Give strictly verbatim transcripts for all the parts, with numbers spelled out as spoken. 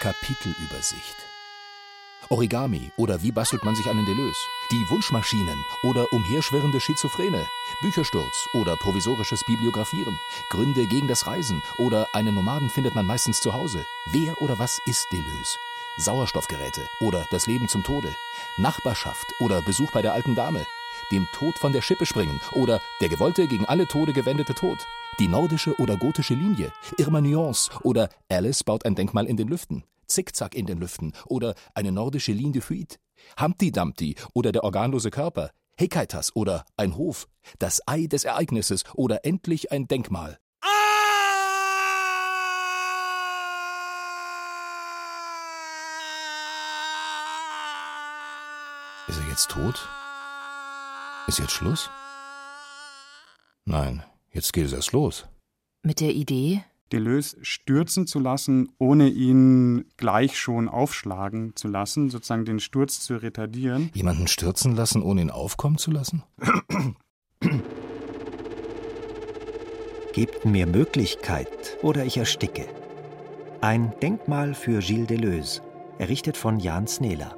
Kapitelübersicht. Origami oder wie bastelt man sich einen Deleuze? Die Wunschmaschinen oder umherschwirrende Schizophrene? Büchersturz oder provisorisches Bibliografieren? Gründe gegen das Reisen oder einen Nomaden findet man meistens zu Hause? Wer oder was ist Deleuze? Sauerstoffgeräte oder das Leben zum Tode? Nachbarschaft oder Besuch bei der alten Dame? Dem Tod von der Schippe springen oder der gewollte, gegen alle Tode gewendete Tod? Die nordische oder gotische Linie? Irma Nuance oder Alice baut ein Denkmal in den Lüften? Zickzack in den Lüften oder eine nordische Ligne de Fuite? Humpty Dumpty oder der organlose Körper? Hekaitas oder ein Hof? Das Ei des Ereignisses oder endlich ein Denkmal? Ist er jetzt tot? Ist jetzt Schluss? Nein, jetzt geht es erst los. Mit der Idee, Deleuze stürzen zu lassen, ohne ihn gleich schon aufschlagen zu lassen, sozusagen den Sturz zu retardieren. Jemanden stürzen lassen, ohne ihn aufkommen zu lassen? Gebt mir Möglichkeit oder ich ersticke. Ein Denkmal für Gilles Deleuze, errichtet von Jan Snela.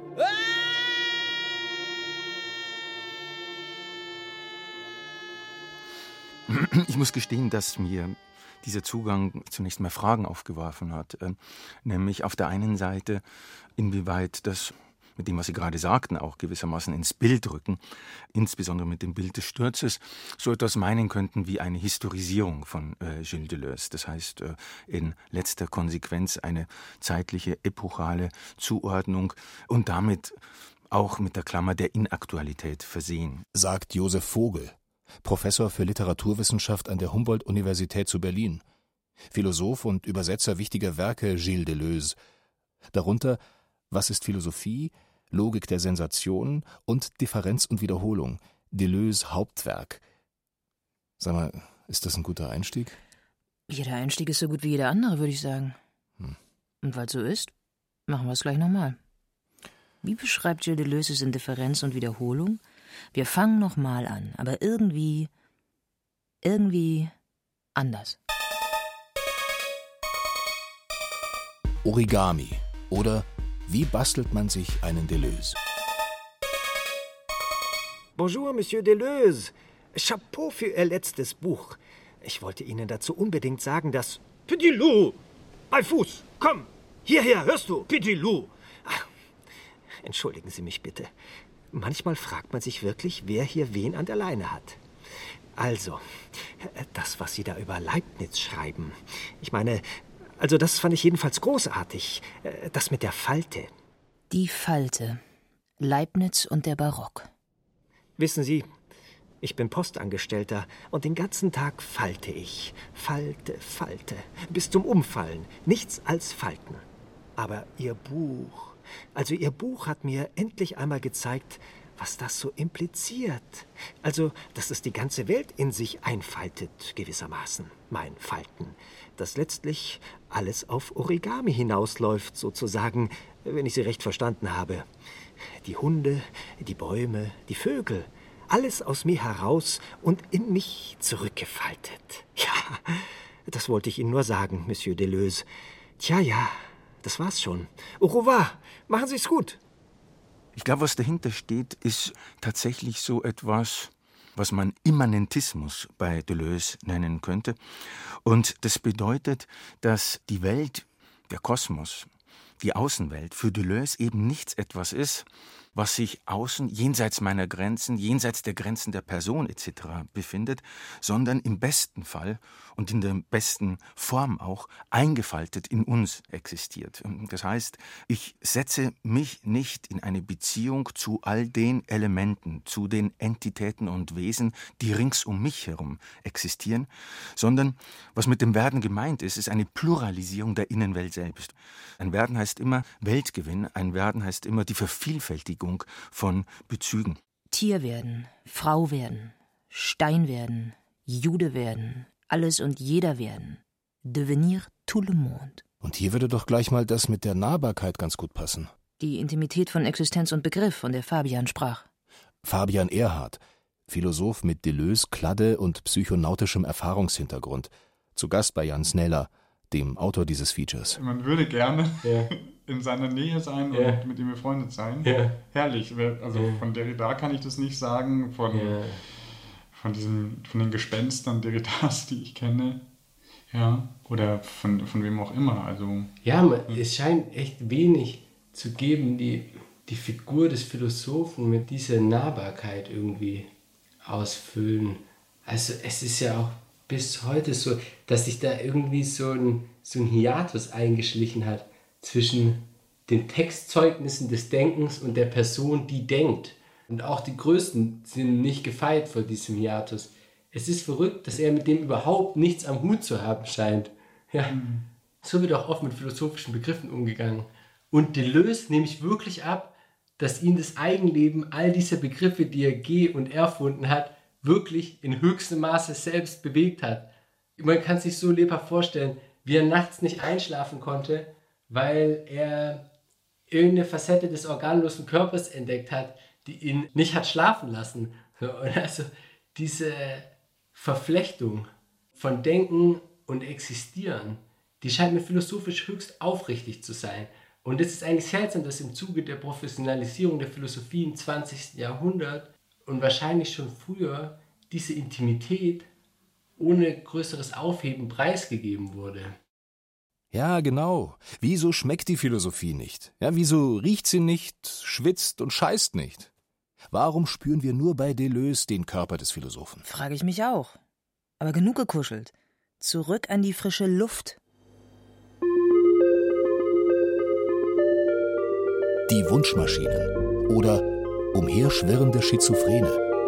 Ich muss gestehen, dass mir dieser Zugang zunächst mal Fragen aufgeworfen hat. Äh, nämlich auf der einen Seite, inwieweit das mit dem, was Sie gerade sagten, auch gewissermaßen ins Bild rücken, insbesondere mit dem Bild des Sturzes, so etwas meinen könnten wie eine Historisierung von äh, Gilles Deleuze. Das heißt, äh, in letzter Konsequenz eine zeitliche, epochale Zuordnung und damit auch mit der Klammer der Inaktualität versehen. Sagt Josef Vogel, Professor für Literaturwissenschaft an der Humboldt-Universität zu Berlin, Philosoph und Übersetzer wichtiger Werke Gilles Deleuze, darunter Was ist Philosophie?, Logik der Sensation und Differenz und Wiederholung, Deleuze Hauptwerk. Sag mal, ist das ein guter Einstieg? Jeder Einstieg ist so gut wie jeder andere, würde ich sagen. Hm. Und weil es so ist, machen wir es gleich nochmal. Wie beschreibt Gilles Deleuze es in Differenz und Wiederholung? Wir fangen nochmal an, aber irgendwie, irgendwie anders. Origami oder wie bastelt man sich einen Deleuze? Bonjour, Monsieur Deleuze. Chapeau für Ihr letztes Buch. Ich wollte Ihnen dazu unbedingt sagen, dass... Petit Loup! Bei Fuß! Komm! Hierher, hörst du? Petit Loup! Ach, entschuldigen Sie mich bitte. Manchmal fragt man sich wirklich, wer hier wen an der Leine hat. Also, das, was Sie da über Leibniz schreiben. Ich meine, also das fand ich jedenfalls großartig. Das mit der Falte. Die Falte. Leibniz und der Barock. Wissen Sie, ich bin Postangestellter und den ganzen Tag falte ich. Falte, falte. Bis zum Umfallen. Nichts als Falten. Aber Ihr Buch... Also Ihr Buch hat mir endlich einmal gezeigt, was das so impliziert. Also, dass es die ganze Welt in sich einfaltet, gewissermaßen, mein Falten. Dass letztlich alles auf Origami hinausläuft, sozusagen, wenn ich Sie recht verstanden habe. Die Hunde, die Bäume, die Vögel, alles aus mir heraus und in mich zurückgefaltet. Ja, das wollte ich Ihnen nur sagen, Monsieur Deleuze. Tja, ja. Das war's schon. Au revoir. Machen Sie's gut. Ich glaube, was dahinter steht, ist tatsächlich so etwas, was man Immanentismus bei Deleuze nennen könnte. Und das bedeutet, dass die Welt, der Kosmos, die Außenwelt für Deleuze eben nichts etwas ist, was sich außen, jenseits meiner Grenzen, jenseits der Grenzen der Person et cetera befindet, sondern im besten Fall und in der besten Form auch eingefaltet in uns existiert. Das heißt, ich setze mich nicht in eine Beziehung zu all den Elementen, zu den Entitäten und Wesen, die rings um mich herum existieren, sondern was mit dem Werden gemeint ist, ist eine Pluralisierung der Innenwelt selbst. Ein Werden heißt immer Weltgewinn, ein Werden heißt immer die Vervielfältigung von Bezügen. Tier werden, Frau werden, Stein werden, Jude werden, alles und jeder werden. Devenir tout le monde. Und hier würde doch gleich mal das mit der Nahbarkeit ganz gut passen. Die Intimität von Existenz und Begriff, von der Fabian sprach. Fabian Erhardt, Philosoph mit Deleuze, Kladde und psychonautischem Erfahrungshintergrund. Zu Gast bei Jan Snela. dem Autor dieses Features. Man würde gerne Ja. in seiner Nähe sein Ja. und mit ihm befreundet sein. Ja. Herrlich. Also Ja. von Derrida kann ich das nicht sagen, von, Ja. von, diesen, von den Gespenstern Derridas, die ich kenne. Ja. Oder von, von wem auch immer. Also, Ja, man, es scheint echt wenig zu geben, die die Figur des Philosophen mit dieser Nahbarkeit irgendwie ausfüllen. Also es ist ja auch bis heute so, dass sich da irgendwie so ein, so ein Hiatus eingeschlichen hat zwischen den Textzeugnissen des Denkens und der Person, die denkt. Und auch die Größten sind nicht gefeit vor diesem Hiatus. Es ist verrückt, dass er mit dem überhaupt nichts am Hut zu haben scheint. Ja, mhm. So wird auch oft mit philosophischen Begriffen umgegangen. Und Deleuze nehme ich wirklich ab, dass ihn das Eigenleben all dieser Begriffe, die er ge- und erfunden hat, wirklich in höchstem Maße selbst bewegt hat. Man kann sich so lebhaft vorstellen, wie er nachts nicht einschlafen konnte, weil er irgendeine Facette des organlosen Körpers entdeckt hat, die ihn nicht hat schlafen lassen. Und also diese Verflechtung von Denken und Existieren, die scheint mir philosophisch höchst aufrichtig zu sein. Und es ist eigentlich seltsam, dass im Zuge der Professionalisierung der Philosophie im zwanzigsten Jahrhundert und wahrscheinlich schon früher diese Intimität ohne größeres Aufheben preisgegeben wurde. Ja, genau. Wieso schmeckt die Philosophie nicht? Ja, wieso riecht sie nicht, schwitzt und scheißt nicht? Warum spüren wir nur bei Deleuze den Körper des Philosophen? Frage ich mich auch. Aber genug gekuschelt. Zurück an die frische Luft. Die Wunschmaschinen oder umherschwirrende Schizophrene.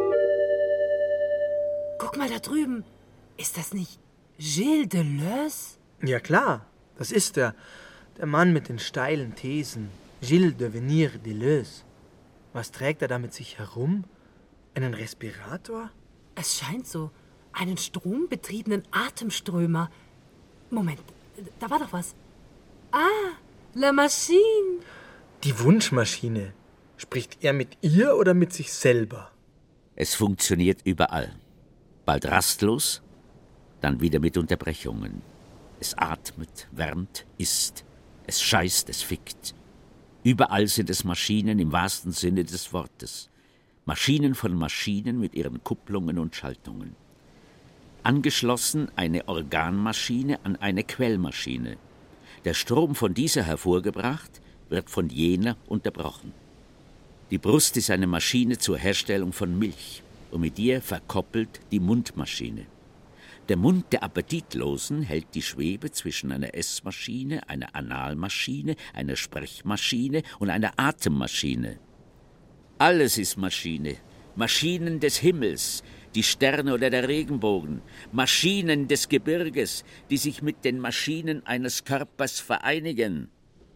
Guck mal da drüben. Ist das nicht Gilles Deleuze? Ja klar, das ist er. Der Mann mit den steilen Thesen. Gilles Devenir Deleuze. Was trägt er da mit sich herum? Einen Respirator? Es scheint so. Einen strombetriebenen Atemströmer. Moment, da war doch was. Ah, La Machine. Die Wunschmaschine. Spricht er mit ihr oder mit sich selber? Es funktioniert überall. Bald rastlos, dann wieder mit Unterbrechungen. Es atmet, wärmt, isst. Es scheißt, es fickt. Überall sind es Maschinen im wahrsten Sinne des Wortes. Maschinen von Maschinen mit ihren Kupplungen und Schaltungen. Angeschlossen eine Organmaschine an eine Quellmaschine. Der Strom von dieser hervorgebracht, wird von jener unterbrochen. Die Brust ist eine Maschine zur Herstellung von Milch und mit ihr verkoppelt die Mundmaschine. Der Mund der Appetitlosen hält die Schwebe zwischen einer Essmaschine, einer Analmaschine, einer Sprechmaschine und einer Atemmaschine. Alles ist Maschine. Maschinen des Himmels, die Sterne oder der Regenbogen, Maschinen des Gebirges, die sich mit den Maschinen eines Körpers vereinigen.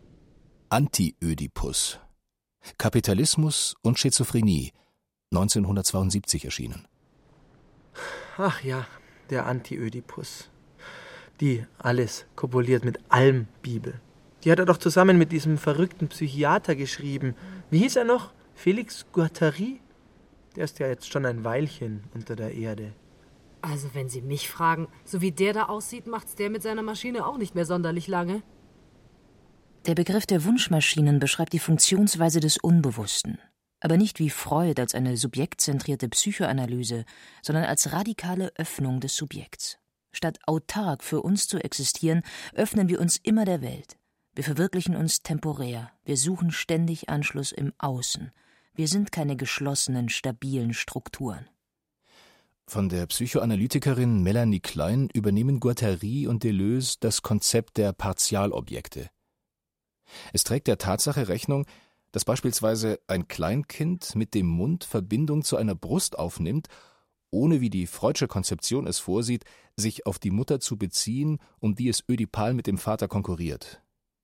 Anti-Ödipus. Kapitalismus und Schizophrenie, neunzehnhundertzweiundsiebzig erschienen. Ach ja, der Anti-Ödipus. Die alles kopuliert mit allem Bibel. Die hat er doch zusammen mit diesem verrückten Psychiater geschrieben. Wie hieß er noch? Felix Guattari? Der ist ja jetzt schon ein Weilchen unter der Erde. Also wenn Sie mich fragen, so wie der da aussieht, macht's der mit seiner Maschine auch nicht mehr sonderlich lange. Der Begriff der Wunschmaschinen beschreibt die Funktionsweise des Unbewussten. Aber nicht wie Freud als eine subjektzentrierte Psychoanalyse, sondern als radikale Öffnung des Subjekts. Statt autark für uns zu existieren, öffnen wir uns immer der Welt. Wir verwirklichen uns temporär. Wir suchen ständig Anschluss im Außen. Wir sind keine geschlossenen, stabilen Strukturen. Von der Psychoanalytikerin Melanie Klein übernehmen Guattari und Deleuze das Konzept der Partialobjekte. Es trägt der Tatsache Rechnung, dass beispielsweise ein Kleinkind mit dem Mund Verbindung zu einer Brust aufnimmt, ohne, wie die Freudsche Konzeption es vorsieht, sich auf die Mutter zu beziehen, um die es ödipal mit dem Vater konkurriert.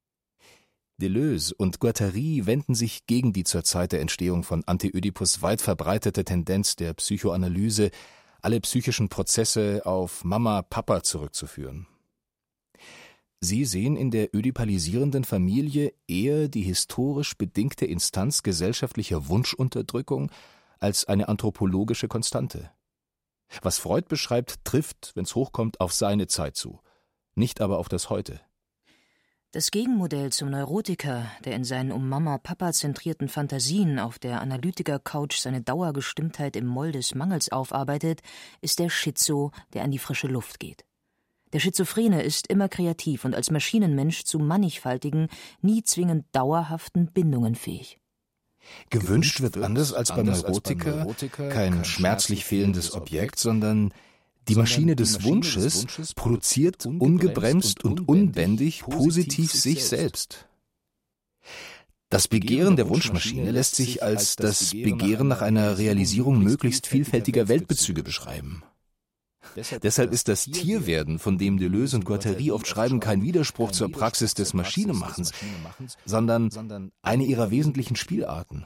Deleuze und Guattari wenden sich gegen die zur Zeit der Entstehung von Anti-Ödipus weit verbreitete Tendenz der Psychoanalyse, alle psychischen Prozesse auf Mama, Papa zurückzuführen. Sie sehen in der ödipalisierenden Familie eher die historisch bedingte Instanz gesellschaftlicher Wunschunterdrückung als eine anthropologische Konstante. Was Freud beschreibt, trifft, wenn's hochkommt, auf seine Zeit zu. nicht aber auf das Heute. Das Gegenmodell zum Neurotiker, der in seinen um Mama-Papa zentrierten Fantasien auf der Analytiker-Couch seine Dauergestimmtheit im Moll des Mangels aufarbeitet, ist der Schizo, der an die frische Luft geht. Der Schizophrene ist immer kreativ und als Maschinenmensch zu mannigfaltigen, nie zwingend dauerhaften Bindungen fähig. Gewünscht wird anders als beim Neurotiker kein schmerzlich fehlendes Objekt, sondern die Maschine des Wunsches produziert ungebremst und unbändig positiv sich selbst. Das Begehren der Wunschmaschine lässt sich als das Begehren nach einer Realisierung möglichst vielfältiger Weltbezüge beschreiben. Deshalb ist das Tierwerden, von dem Deleuze und Guattari oft schreiben, kein Widerspruch zur Praxis des Maschinenmachens, sondern eine ihrer wesentlichen Spielarten.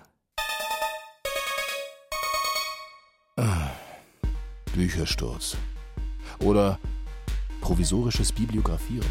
Ah. Büchersturz oder provisorisches Bibliografieren.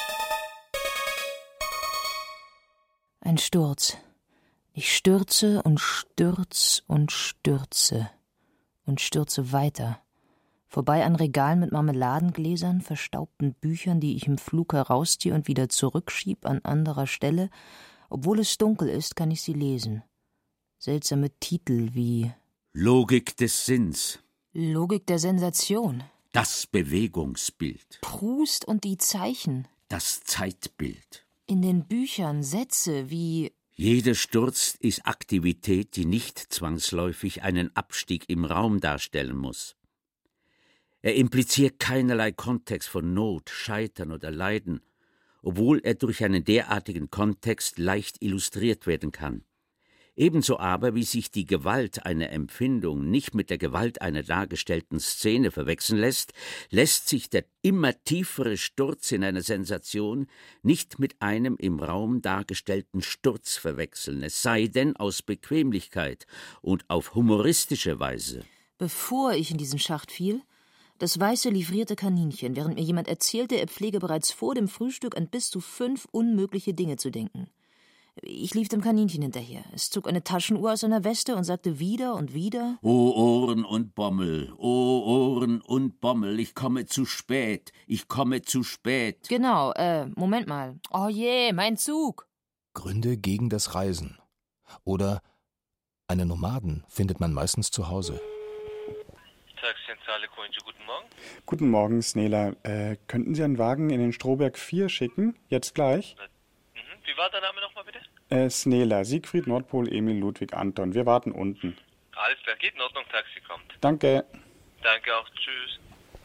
Ein Sturz. Ich stürze und stürz und stürze und stürze weiter. Vorbei an Regalen mit Marmeladengläsern, verstaubten Büchern, die ich im Flug herausziehe und wieder zurückschieb an anderer Stelle. Obwohl es dunkel ist, kann ich sie lesen. Seltsame Titel wie Logik des Sinns. Logik der Sensation. Das Bewegungsbild. Proust und die Zeichen. Das Zeitbild. In den Büchern Sätze wie Jeder Sturz ist Aktivität, die nicht zwangsläufig einen Abstieg im Raum darstellen muss. Er impliziert keinerlei Kontext von Not, Scheitern oder Leiden, obwohl er durch einen derartigen Kontext leicht illustriert werden kann. Ebenso aber, wie sich die Gewalt einer Empfindung nicht mit der Gewalt einer dargestellten Szene verwechseln lässt, lässt sich der immer tiefere Sturz in einer Sensation nicht mit einem im Raum dargestellten Sturz verwechseln, es sei denn aus Bequemlichkeit und auf humoristische Weise. Bevor ich in diesen Schacht fiel, das weiße livrierte Kaninchen, während mir jemand erzählte, er pflege bereits vor dem Frühstück an bis zu fünf unmögliche Dinge zu denken. Ich lief dem Kaninchen hinterher. Es zog eine Taschenuhr aus seiner Weste und sagte wieder und wieder: O Ohren und Bommel, o Ohren und Bommel, ich komme zu spät, ich komme zu spät. Genau, äh, Moment mal. Oh je, mein Zug. Gründe gegen das Reisen. Oder einen Nomaden findet man meistens zu Hause. Taxizentrale Koinju, guten Morgen. Guten Morgen, Snela. Äh, könnten Sie einen Wagen in den Strohberg vier schicken? Jetzt gleich? Mhm. Wie war der Name nochmal bitte? Äh, Snela, Siegfried, Nordpol, Emil, Ludwig, Anton. Wir warten unten. Alles klar, geht in Ordnung, Taxi kommt. Danke. Danke auch, tschüss.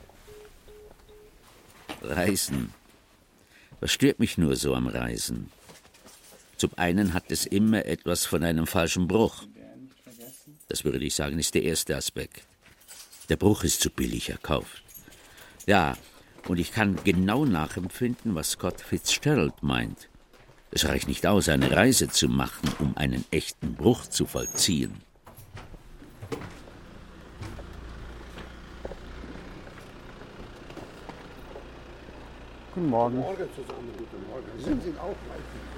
Reisen. Was stört mich nur so am Reisen? Zum einen hat es immer etwas von einem falschen Bruch. Das würde ich sagen, ist der erste Aspekt. Der Bruch ist zu billig erkauft. Ja, und ich kann genau nachempfinden, was Scott Fitzgerald meint. Es reicht nicht aus, eine Reise zu machen, um einen echten Bruch zu vollziehen. Guten Morgen. Guten Morgen zusammen, guten Morgen. Sind Sie auch gleich?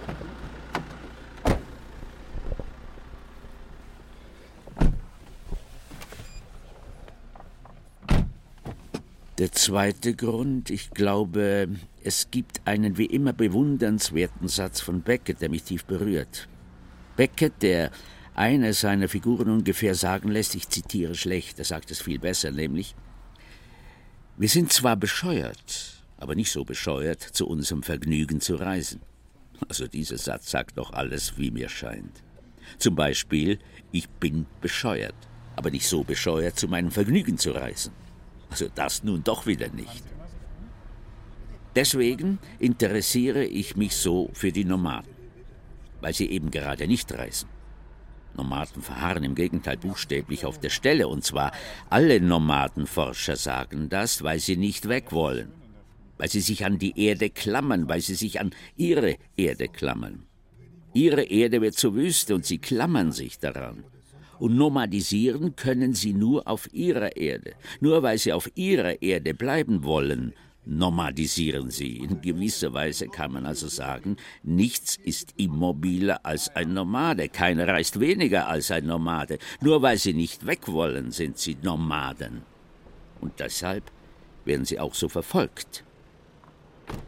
Der zweite Grund, ich glaube, es gibt einen wie immer bewundernswerten Satz von Beckett, der mich tief berührt. Beckett, der eine seiner Figuren ungefähr sagen lässt, ich zitiere schlecht, er sagt es viel besser, nämlich: Wir sind zwar bescheuert, aber nicht so bescheuert, zu unserem Vergnügen zu reisen. Also dieser Satz sagt doch alles, wie mir scheint. Zum Beispiel, ich bin bescheuert, aber nicht so bescheuert, zu meinem Vergnügen zu reisen. Also das nun doch wieder nicht. Deswegen interessiere ich mich so für die Nomaden, weil sie eben gerade nicht reisen. Nomaden verharren im Gegenteil buchstäblich auf der Stelle, und zwar alle Nomadenforscher sagen das, weil sie nicht weg wollen, weil sie sich an die Erde klammern, weil sie sich an ihre Erde klammern. Ihre Erde wird zur Wüste und sie klammern sich daran. Und nomadisieren können sie nur auf ihrer Erde. Nur weil sie auf ihrer Erde bleiben wollen, nomadisieren sie. In gewisser Weise kann man also sagen, nichts ist immobiler als ein Nomade. Keiner reist weniger als ein Nomade. Nur weil sie nicht weg wollen, sind sie Nomaden. Und deshalb werden sie auch so verfolgt.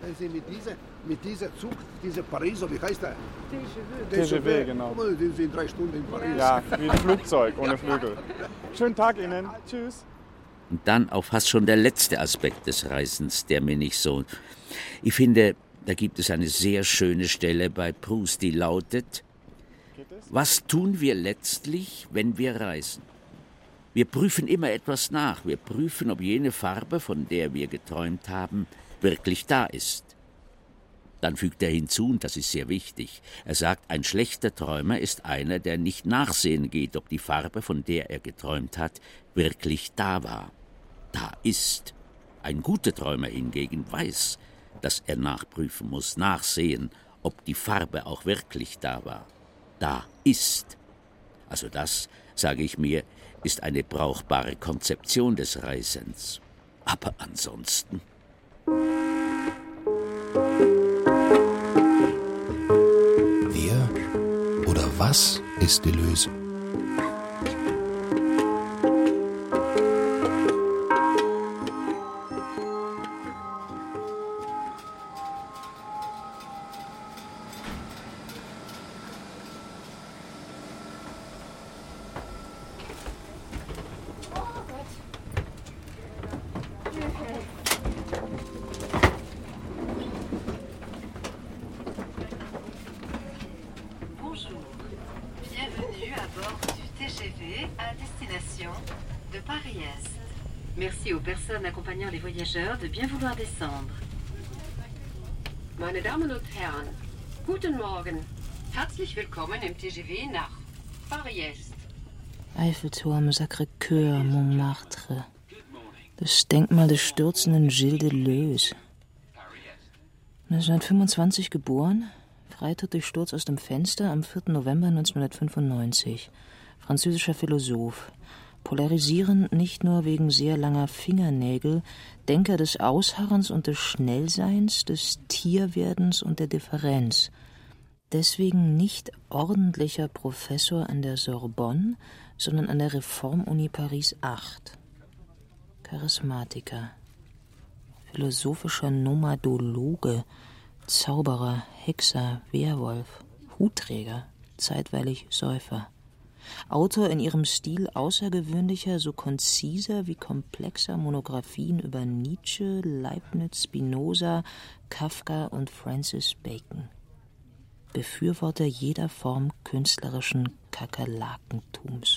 Wenn Sie mit dieser, mit dieser Zug, dieser Pariser, wie heißt der? T G V, genau. Die sind drei Stunden in Paris. Ja, wie ein Flugzeug ohne Flügel. Schönen Tag Ihnen. Tschüss. Und dann auch fast schon der letzte Aspekt des Reisens, der mir nicht so... Ich finde, da gibt es eine sehr schöne Stelle bei Proust, die lautet: Was tun wir letztlich, wenn wir reisen? Wir prüfen immer etwas nach. Wir prüfen, ob jene Farbe, von der wir geträumt haben, wirklich da ist. Dann fügt er hinzu, und das ist sehr wichtig, er sagt, ein schlechter Träumer ist einer, der nicht nachsehen geht, ob die Farbe, von der er geträumt hat, wirklich da war, da ist. Ein guter Träumer hingegen weiß, dass er nachprüfen muss, nachsehen, ob die Farbe auch wirklich da war, da ist. Also das, sage ich mir, ist eine brauchbare Konzeption des Reisens. Aber ansonsten... Wer oder was ist Deleuze? Accompagnant les voyageurs de bien vouloir descendre. Meine Damen und Herren, guten Morgen. Herzlich willkommen im T G V nach Paris. Eiffelturm, Sacré-Cœur, Montmartre. Das Denkmal des stürzenden Gilles Deleuze. neunzehnhundertfünfundzwanzig geboren, Freitod durch Sturz aus dem Fenster am vierten November neunzehnhundertfünfundneunzig. Französischer Philosoph. Polarisieren nicht nur wegen sehr langer Fingernägel, Denker des Ausharrens und des Schnellseins, des Tierwerdens und der Differenz. Deswegen nicht ordentlicher Professor an der Sorbonne, sondern an der Reformuni Paris acht. Charismatiker, philosophischer Nomadologe, Zauberer, Hexer, Werwolf, Hutträger, zeitweilig Säufer. Autor in ihrem Stil außergewöhnlicher, so konziser wie komplexer Monographien über Nietzsche, Leibniz, Spinoza, Kafka und Francis Bacon. Befürworter jeder Form künstlerischen Kakerlakentums.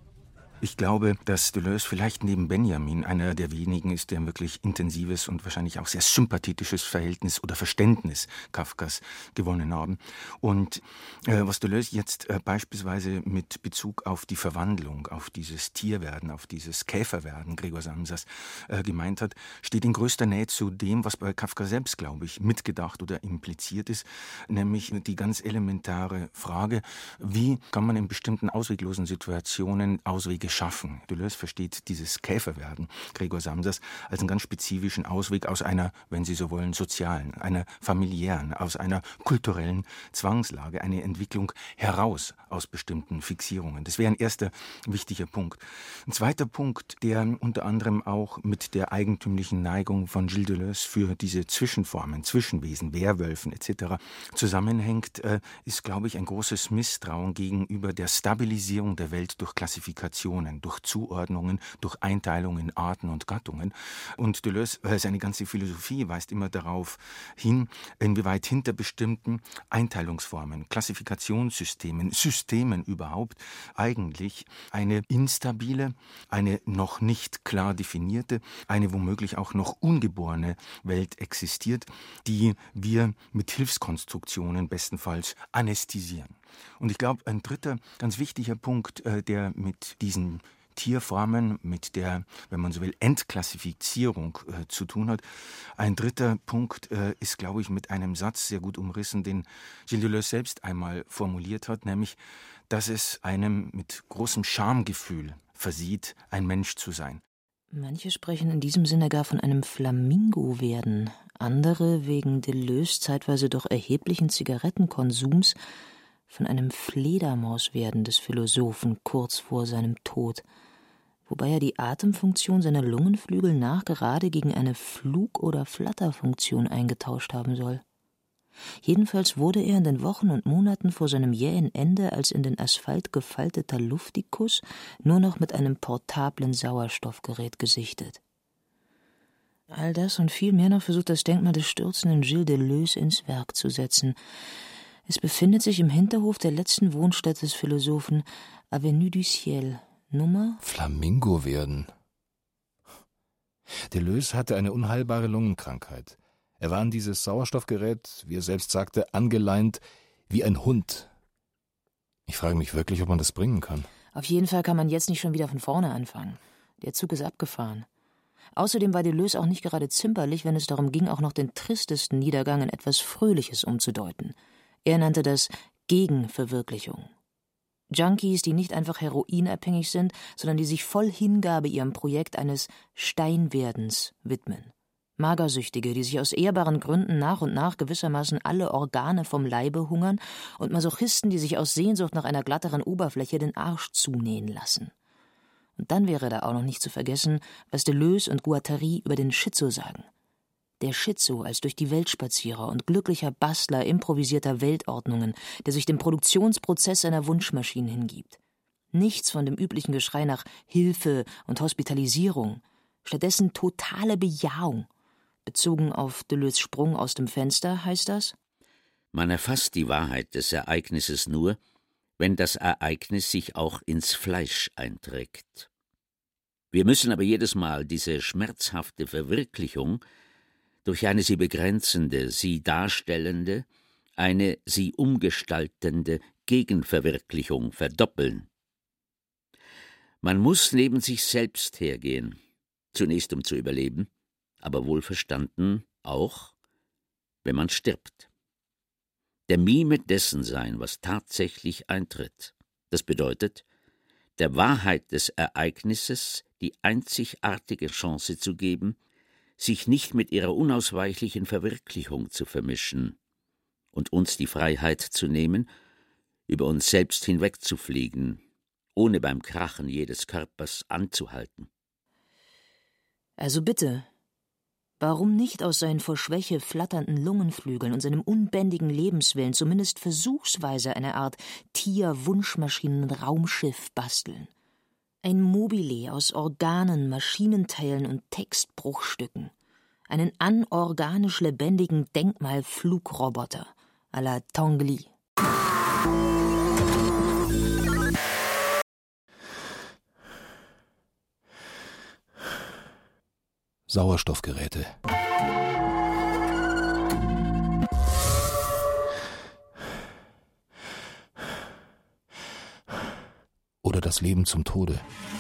Ich glaube, dass Deleuze vielleicht neben Benjamin einer der wenigen ist, der ein wirklich intensives und wahrscheinlich auch sehr sympathetisches Verhältnis oder Verständnis Kafkas gewonnen haben. Und äh, was Deleuze jetzt äh, beispielsweise mit Bezug auf die Verwandlung, auf dieses Tierwerden, auf dieses Käferwerden Gregor Samsas äh, gemeint hat, steht in größter Nähe zu dem, was bei Kafka selbst, glaube ich, mitgedacht oder impliziert ist, nämlich die ganz elementare Frage, wie kann man in bestimmten ausweglosen Situationen Auswege schaffen. Deleuze versteht dieses Käferwerden Gregor Samsas als einen ganz spezifischen Ausweg aus einer, wenn Sie so wollen, sozialen, einer familiären, aus einer kulturellen Zwangslage, eine Entwicklung heraus aus bestimmten Fixierungen. Das wäre ein erster wichtiger Punkt. Ein zweiter Punkt, der unter anderem auch mit der eigentümlichen Neigung von Gilles Deleuze für diese Zwischenformen, Zwischenwesen, Werwölfen et cetera zusammenhängt, ist, glaube ich, ein großes Misstrauen gegenüber der Stabilisierung der Welt durch Klassifikationen, durch Zuordnungen, durch Einteilungen in Arten und Gattungen. Und Deleuze, seine ganze Philosophie weist immer darauf hin, inwieweit hinter bestimmten Einteilungsformen, Klassifikationssystemen, Systemen überhaupt eigentlich eine instabile, eine noch nicht klar definierte, eine womöglich auch noch ungeborene Welt existiert, die wir mit Hilfskonstruktionen bestenfalls anästhesieren. Und ich glaube, ein dritter ganz wichtiger Punkt, der mit diesen Tierformen, mit der, wenn man so will, Entklassifizierung äh, zu tun hat. Ein dritter Punkt äh, ist, glaube ich, mit einem Satz sehr gut umrissen, den Gilles Deleuze selbst einmal formuliert hat, nämlich, dass es einem mit großem Schamgefühl versieht, ein Mensch zu sein. Manche sprechen in diesem Sinne gar von einem Flamingo-Werden, andere wegen Deleuze zeitweise doch erheblichen Zigarettenkonsums von einem Fledermauswerden des Philosophen kurz vor seinem Tod. wobei er die Atemfunktion seiner Lungenflügel nachgerade gegen eine Flug- oder Flatterfunktion eingetauscht haben soll. Jedenfalls wurde er in den Wochen und Monaten vor seinem jähen Ende als in den Asphalt gefalteter Luftikus nur noch mit einem portablen Sauerstoffgerät gesichtet. All das und viel mehr noch versucht das Denkmal des stürzenden Gilles Deleuze ins Werk zu setzen. Es befindet sich im Hinterhof der letzten Wohnstätte des Philosophen, Avenue du Ciel, Nummer... Flamingo werden. Deleuze hatte eine unheilbare Lungenkrankheit. Er war an dieses Sauerstoffgerät, wie er selbst sagte, angeleint wie ein Hund. Ich frage mich wirklich, ob man das bringen kann. Auf jeden Fall kann man jetzt nicht schon wieder von vorne anfangen. Der Zug ist abgefahren. Außerdem war Deleuze auch nicht gerade zimperlich, wenn es darum ging, auch noch den tristesten Niedergang in etwas Fröhliches umzudeuten. Er nannte das Gegenverwirklichung. Junkies, die nicht einfach heroinabhängig sind, sondern die sich voll Hingabe ihrem Projekt eines Steinwerdens widmen. Magersüchtige, die sich aus ehrbaren Gründen nach und nach gewissermaßen alle Organe vom Leibe hungern, und Masochisten, die sich aus Sehnsucht nach einer glatteren Oberfläche den Arsch zunähen lassen. Und dann wäre da auch noch nicht zu vergessen, was Deleuze und Guattari über den Schizo sagen. Der Schizo als durch die Welt Spazierer und glücklicher Bastler improvisierter Weltordnungen, der sich dem Produktionsprozess seiner Wunschmaschinen hingibt. Nichts von dem üblichen Geschrei nach Hilfe und Hospitalisierung, stattdessen totale Bejahung. Bezogen auf Deleuze' Sprung aus dem Fenster heißt das: Man erfasst die Wahrheit des Ereignisses nur, wenn das Ereignis sich auch ins Fleisch einträgt. Wir müssen aber jedes Mal diese schmerzhafte Verwirklichung durch eine sie begrenzende, sie darstellende, eine sie umgestaltende Gegenverwirklichung verdoppeln. Man muss neben sich selbst hergehen, zunächst um zu überleben, aber wohlverstanden auch, wenn man stirbt. Der Mime dessen sein, was tatsächlich eintritt. Das bedeutet, der Wahrheit des Ereignisses die einzigartige Chance zu geben, sich nicht mit ihrer unausweichlichen Verwirklichung zu vermischen und uns die Freiheit zu nehmen, über uns selbst hinwegzufliegen, ohne beim Krachen jedes Körpers anzuhalten. Also bitte, warum nicht aus seinen vor Schwäche flatternden Lungenflügeln und seinem unbändigen Lebenswillen zumindest versuchsweise eine Art Tier-Wunschmaschinen-Raumschiff basteln? Ein Mobile aus Organen, Maschinenteilen und Textbruchstücken. Einen anorganisch lebendigen Denkmalflugroboter à la Tanguy. Sauerstoffgeräte. Oder das Leben zum Tode.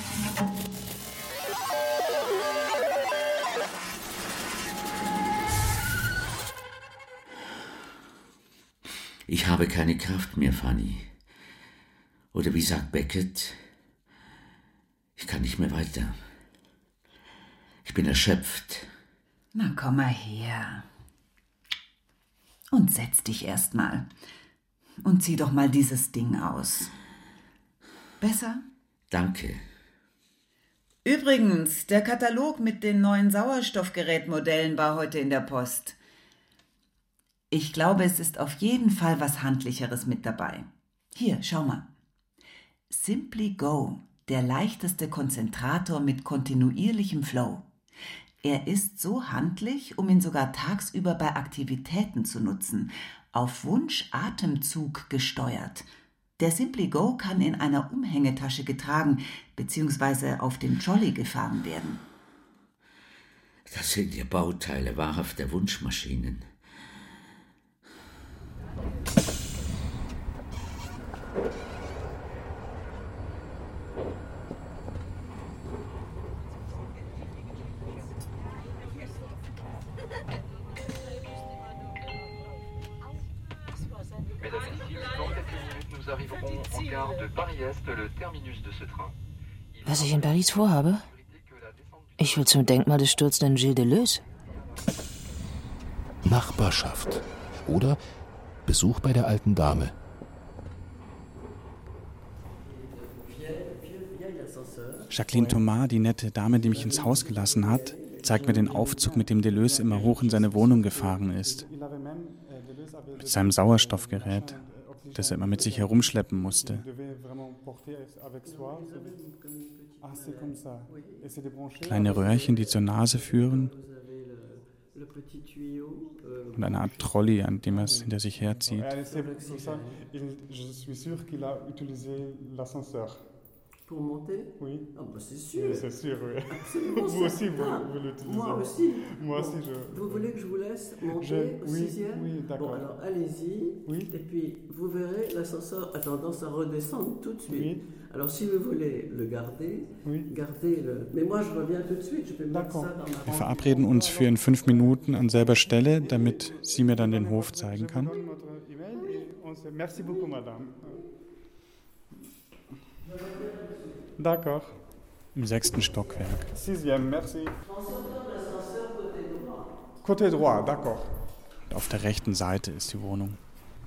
Ich habe keine Kraft mehr, Fanny. Oder wie sagt Beckett, ich kann nicht mehr weiter. Ich bin erschöpft. Na, komm mal her. Und setz dich erst mal. Und zieh doch mal dieses Ding aus. Besser? Danke. Übrigens, der Katalog mit den neuen Sauerstoffgerätmodellen war heute in der Post. Ich glaube, es ist auf jeden Fall was Handlicheres mit dabei. Hier, schau mal. Simply Go, der leichteste Konzentrator mit kontinuierlichem Flow. Er ist so handlich, um ihn sogar tagsüber bei Aktivitäten zu nutzen, auf Wunsch Atemzug gesteuert. Der Simply Go kann in einer Umhängetasche getragen bzw. auf dem Trolley gefahren werden. Das sind ja Bauteile wahrhafter Wunschmaschinen. Was ich in Paris vorhabe? Ich will zum Denkmal des stürzenden Gilles Deleuze. Nachbarschaft oder Besuch bei der alten Dame. Jacqueline Thomas, die nette Dame, die mich ins Haus gelassen hat, zeigt mir den Aufzug, mit dem Deleuze immer hoch in seine Wohnung gefahren ist. Mit seinem Sauerstoffgerät, das er immer mit sich herumschleppen musste. Kleine Röhrchen, die zur Nase führen. Und eine Art Trolley, an dem er es hinter sich herzieht. Pour monter? Oui. Ah bah c'est sûr. Oui, c'est sûr, oui. Absolument. Vous aussi, vous, vous l'utilisez. Moi aussi. Moi bon, aussi, je... Vous voulez que je vous laisse monter je... au oui, sixième? Oui, d'accord. Bon, alors allez-y. Oui. Et puis, vous verrez, l'ascenseur a tendance à redescendre tout de suite. Oui. Alors, si vous voulez le garder, oui. gardez le... Mais moi, je reviens tout de suite. Je peux mettre ça dans ma... Wir verabreden uns für in fünf Minuten an selber Stelle, damit sie mir dann den Hof zeigen kann. Merci beaucoup, madame. D'accord. Im sechsten Stockwerk. Sixième, merci. Côté droit, d'accord. Und auf der rechten Seite ist die Wohnung.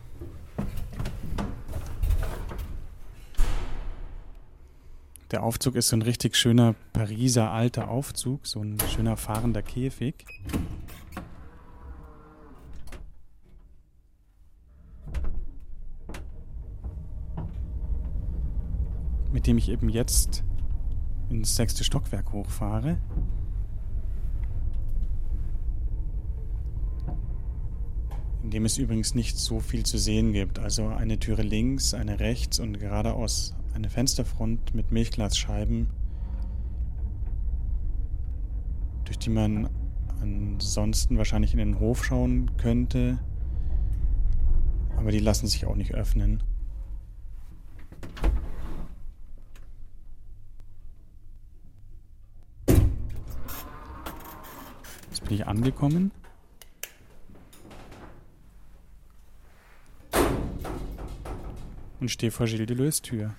Der Aufzug ist so ein richtig schöner Pariser alter Aufzug, so ein schöner fahrender Käfig. Mit dem ich eben jetzt ins sechste Stockwerk hochfahre. In dem es übrigens nicht so viel zu sehen gibt. Also eine Türe links, eine rechts und geradeaus eine Fensterfront mit Milchglasscheiben, durch die man ansonsten wahrscheinlich in den Hof schauen könnte. Aber die lassen sich auch nicht öffnen. Bin ich angekommen. Und stehe vor Gilles Deleuze' Tür.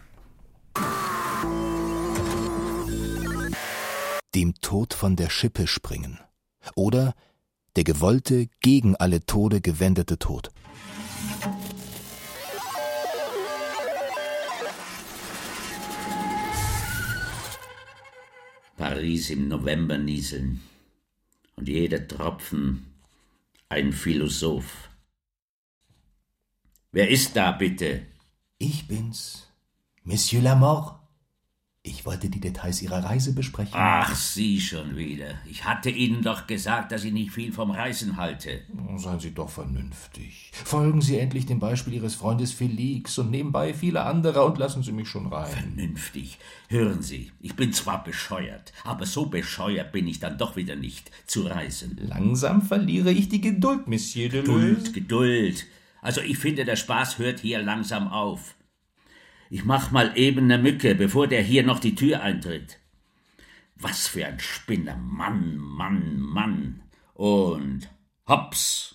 Dem Tod von der Schippe springen. Oder der gewollte, gegen alle Tode gewendete Tod. Paris im November nieseln. Und jeder Tropfen ein Philosoph. Wer ist da, bitte? Ich bin's, Monsieur Lamort. Ich wollte die Details Ihrer Reise besprechen. Ach, Sie schon wieder. Ich hatte Ihnen doch gesagt, dass ich nicht viel vom Reisen halte. Seien Sie doch vernünftig. Folgen Sie endlich dem Beispiel Ihres Freundes Felix und nebenbei viele anderer und lassen Sie mich schon rein. Vernünftig. Hören Sie, ich bin zwar bescheuert, aber so bescheuert bin ich dann doch wieder nicht, zu reisen. Langsam verliere ich die Geduld, Monsieur Deleuze. Geduld, Geduld. Also ich finde, der Spaß hört hier langsam auf. Ich mach mal eben ne Mücke, bevor der hier noch die Tür eintritt. Was für ein Spinner. Mann, Mann, Mann. Und hops.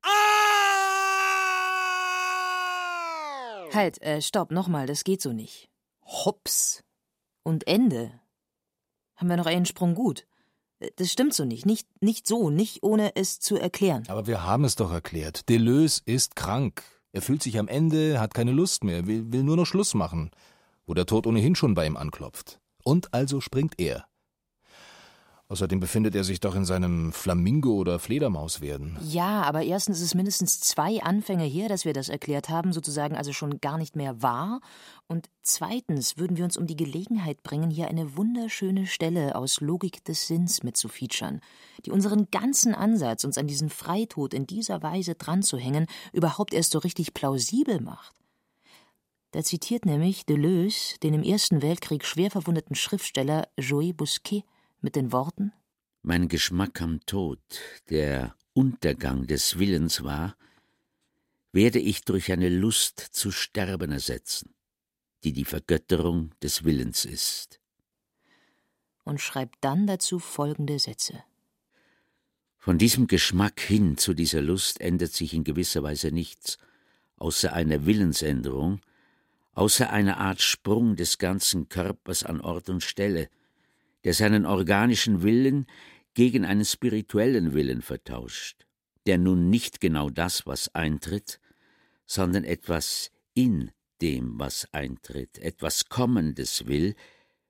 Halt, äh, stopp, nochmal, das geht so nicht. Hops. Und Ende. Haben wir noch einen Sprung gut. Das stimmt so nicht. Nicht, nicht so, nicht ohne es zu erklären. Aber wir haben es doch erklärt. Deleuze ist krank. Er fühlt sich am Ende, hat keine Lust mehr, will, will nur noch Schluss machen, wo der Tod ohnehin schon bei ihm anklopft. Und also springt er. Außerdem befindet er sich doch in seinem Flamingo- oder Fledermauswerden. Ja, aber erstens ist es mindestens zwei Anfänge her, dass wir das erklärt haben, sozusagen also schon gar nicht mehr wahr. Und zweitens würden wir uns um die Gelegenheit bringen, hier eine wunderschöne Stelle aus Logik des Sinns mitzufeaturen, die unseren ganzen Ansatz, uns an diesen Freitod in dieser Weise dran zu hängen, überhaupt erst so richtig plausibel macht. Da zitiert nämlich Deleuze den im Ersten Weltkrieg schwer verwundeten Schriftsteller Joël Bousquet mit den Worten: Mein Geschmack am Tod, der Untergang des Willens war, werde ich durch eine Lust zu sterben ersetzen, die die Vergötterung des Willens ist. Und schreibt dann dazu folgende Sätze. Von diesem Geschmack hin zu dieser Lust ändert sich in gewisser Weise nichts, außer einer Willensänderung, außer einer Art Sprung des ganzen Körpers an Ort und Stelle, der seinen organischen Willen gegen einen spirituellen Willen vertauscht, der nun nicht genau das, was eintritt, sondern etwas in dem, was eintritt, etwas Kommendes will,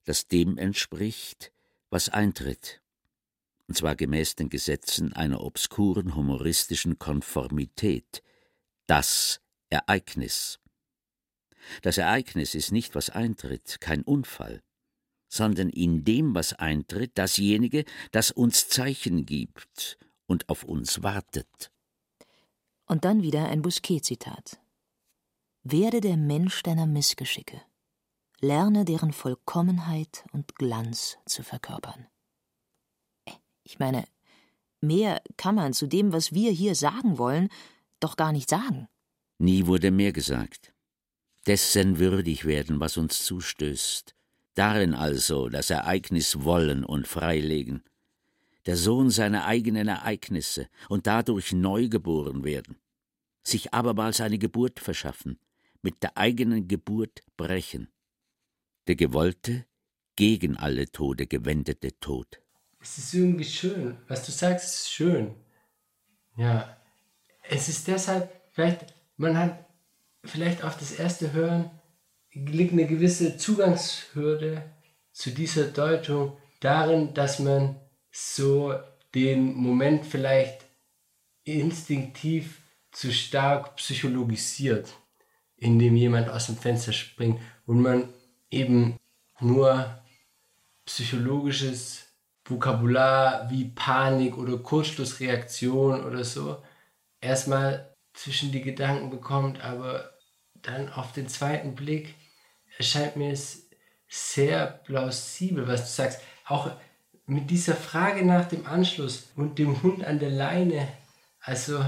das dem entspricht, was eintritt, und zwar gemäß den Gesetzen einer obskuren humoristischen Konformität, das Ereignis. Das Ereignis ist nicht, was eintritt, kein Unfall, sondern in dem, was eintritt, dasjenige, das uns Zeichen gibt und auf uns wartet. Und dann wieder ein Bousquet-Zitat. Werde der Mensch deiner Missgeschicke, lerne deren Vollkommenheit und Glanz zu verkörpern. Ich meine, mehr kann man zu dem, was wir hier sagen wollen, doch gar nicht sagen. Nie wurde mehr gesagt. Dessen würdig werden, was uns zustößt. Darin also das Ereignis wollen und freilegen. Der Sohn seiner eigenen Ereignisse und dadurch neu geboren werden. Sich abermals eine Geburt verschaffen, mit der eigenen Geburt brechen. Der gewollte, gegen alle Tode gewendete Tod. Es ist irgendwie schön. Was du sagst, ist schön. Ja, es ist deshalb, vielleicht, man hat vielleicht auf das erste Hören liegt eine gewisse Zugangshürde zu dieser Deutung darin, dass man so den Moment vielleicht instinktiv zu stark psychologisiert, indem jemand aus dem Fenster springt und man eben nur psychologisches Vokabular wie Panik oder Kurzschlussreaktion oder so erstmal zwischen die Gedanken bekommt, aber dann auf den zweiten Blick erscheint mir es sehr plausibel, was du sagst. Auch mit dieser Frage nach dem Anschluss und dem Hund an der Leine, also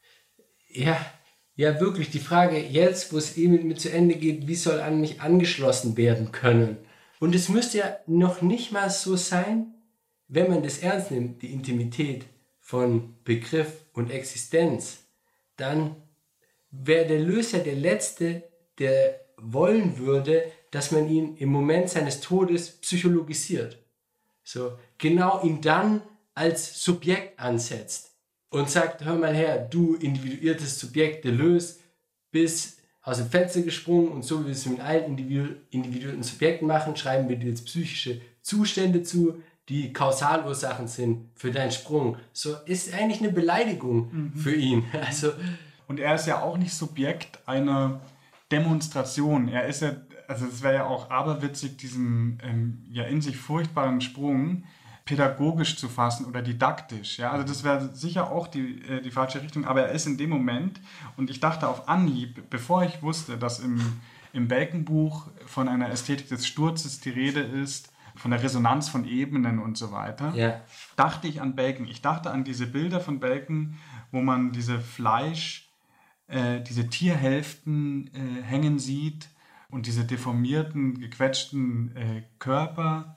ja, ja wirklich die Frage jetzt, wo es eben mit mir zu Ende geht, wie soll an mich angeschlossen werden können? Und es müsste ja noch nicht mal so sein, wenn man das ernst nimmt, die Intimität von Begriff und Existenz, dann wäre der Löser der Letzte, der wollen würde, dass man ihn im Moment seines Todes psychologisiert. So, genau ihn dann als Subjekt ansetzt und sagt, hör mal her, du individuiertes Subjekt, Deleuze, bist aus dem Fenster gesprungen und so wie wir es mit allen individu- individuellen Subjekten machen, schreiben wir dir jetzt psychische Zustände zu, die Kausalursachen sind für deinen Sprung. So ist eigentlich eine Beleidigung mhm. für ihn. Also, und er ist ja auch nicht Subjekt einer Demonstration. Er ist ja, also es wäre ja auch aberwitzig, diesen ähm, ja in sich furchtbaren Sprung pädagogisch zu fassen oder didaktisch. Ja? Also das wäre sicher auch die, äh, die falsche Richtung, aber er ist in dem Moment, und ich dachte auf Anhieb, bevor ich wusste, dass im, im Bacon-Buch von einer Ästhetik des Sturzes die Rede ist, von der Resonanz von Ebenen und so weiter, ja. dachte ich an Bacon. Ich dachte an diese Bilder von Bacon, wo man diese Fleisch, äh, diese Tierhälften äh, hängen sieht und diese deformierten, gequetschten äh, Körper.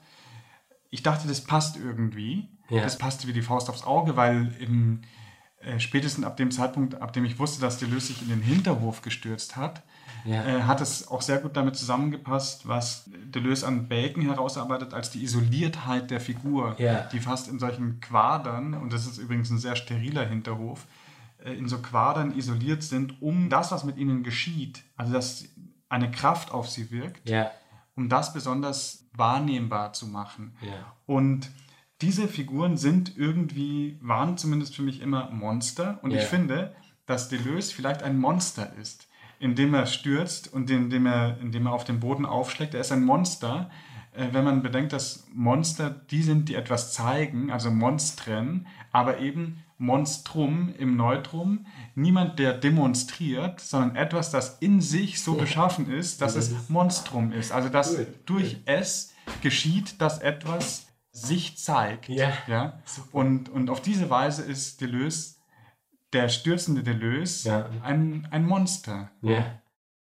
Ich dachte, das passt irgendwie. Ja. Das passte wie die Faust aufs Auge, weil im, äh, spätestens ab dem Zeitpunkt, ab dem ich wusste, dass Deleuze sich in den Hinterhof gestürzt hat, ja. äh, hat es auch sehr gut damit zusammengepasst, was Deleuze an Bacon herausarbeitet als die Isoliertheit der Figur, ja. die fast in solchen Quadern, und das ist übrigens ein sehr steriler Hinterhof, äh, in so Quadern isoliert sind, um das, was mit ihnen geschieht, also dass eine Kraft auf sie wirkt, ja. um das besonders wahrnehmbar zu machen. Ja. Und diese Figuren sind irgendwie, waren zumindest für mich immer Monster, und ja. ich finde, dass Deleuze vielleicht ein Monster ist, indem er stürzt und indem er, indem er auf den Boden aufschlägt. Er ist ein Monster, äh, wenn man bedenkt, dass Monster die sind, die etwas zeigen, also Monstren, aber eben Monstrum im Neutrum, niemand, der demonstriert, sondern etwas, das in sich so beschaffen ist, dass es Monstrum ist. Also dass durch es geschieht, dass etwas sich zeigt. Ja. Ja? Und, und auf diese Weise ist Deleuze, der stürzende Deleuze, ja. ein, ein Monster. Ja.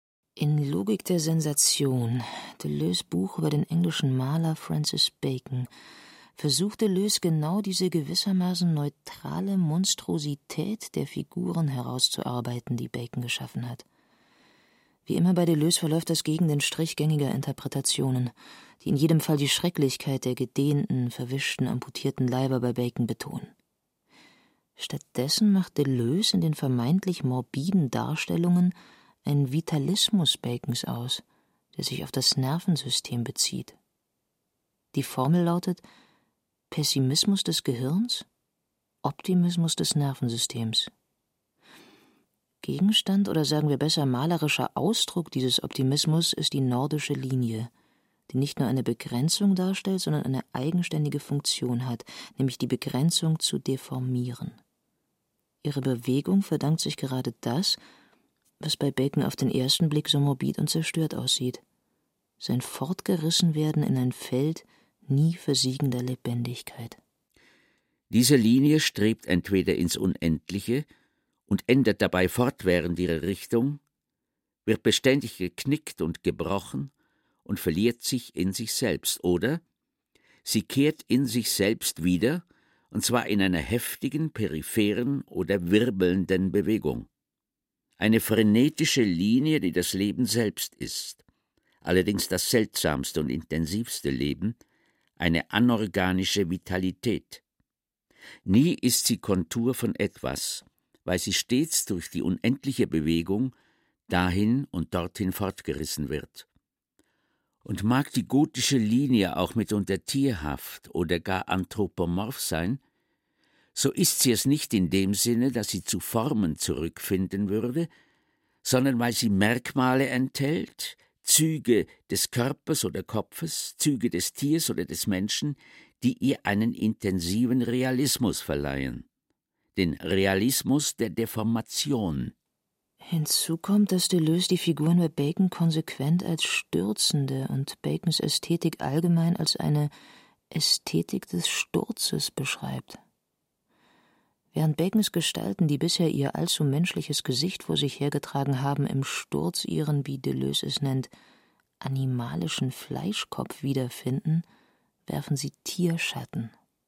In Logik der Sensation, Deleuze Buch über den englischen Maler Francis Bacon, versucht Deleuze genau diese gewissermaßen neutrale Monstrosität der Figuren herauszuarbeiten, die Bacon geschaffen hat. Wie immer bei Deleuze verläuft das gegen den Strich gängiger Interpretationen, die in jedem Fall die Schrecklichkeit der gedehnten, verwischten, amputierten Leiber bei Bacon betonen. Stattdessen macht Deleuze in den vermeintlich morbiden Darstellungen einen Vitalismus Bacons aus, der sich auf das Nervensystem bezieht. Die Formel lautet Pessimismus des Gehirns, Optimismus des Nervensystems. Gegenstand oder sagen wir besser malerischer Ausdruck dieses Optimismus ist die nordische Linie, die nicht nur eine Begrenzung darstellt, sondern eine eigenständige Funktion hat, nämlich die Begrenzung zu deformieren. Ihre Bewegung verdankt sich gerade das, was bei Bacon auf den ersten Blick so morbid und zerstört aussieht: sein Fortgerissenwerden in ein Feld nie versiegender Lebendigkeit. Diese Linie strebt entweder ins Unendliche und ändert dabei fortwährend ihre Richtung, wird beständig geknickt und gebrochen und verliert sich in sich selbst, oder sie kehrt in sich selbst wieder, und zwar in einer heftigen, peripheren oder wirbelnden Bewegung. Eine frenetische Linie, die das Leben selbst ist, allerdings das seltsamste und intensivste Leben, eine anorganische Vitalität. Nie ist sie Kontur von etwas, weil sie stets durch die unendliche Bewegung dahin und dorthin fortgerissen wird. Und mag die gotische Linie auch mitunter tierhaft oder gar anthropomorph sein, so ist sie es nicht in dem Sinne, dass sie zu Formen zurückfinden würde, sondern weil sie Merkmale enthält, Züge des Körpers oder Kopfes, Züge des Tiers oder des Menschen, die ihr einen intensiven Realismus verleihen, den Realismus der Deformation. Hinzu kommt, dass Deleuze die Figuren bei Bacon konsequent als stürzende und Bacons Ästhetik allgemein als eine Ästhetik des Sturzes beschreibt. Während Bacons Gestalten, die bisher ihr allzu menschliches Gesicht vor sich hergetragen haben, im Sturz ihren, wie Deleuze es nennt, animalischen Fleischkopf wiederfinden, werfen sie Tierschatten.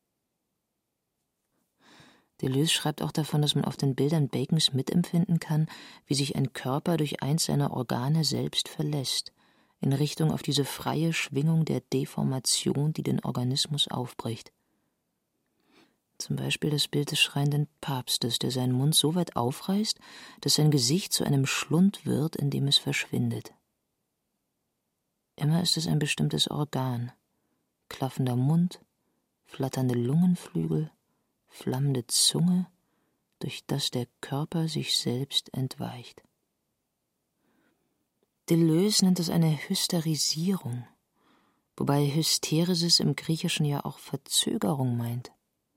Deleuze schreibt auch davon, dass man auf den Bildern Bacons mitempfinden kann, wie sich ein Körper durch eins seiner Organe selbst verlässt, in Richtung auf diese freie Schwingung der Deformation, die den Organismus aufbricht. Zum Beispiel das Bild des schreienden Papstes, der seinen Mund so weit aufreißt, dass sein Gesicht zu einem Schlund wird, in dem es verschwindet. Immer ist es ein bestimmtes Organ: klaffender Mund, flatternde Lungenflügel, flammende Zunge, durch das der Körper sich selbst entweicht. Deleuze nennt es eine Hysterisierung, wobei Hysteresis im Griechischen ja auch Verzögerung meint.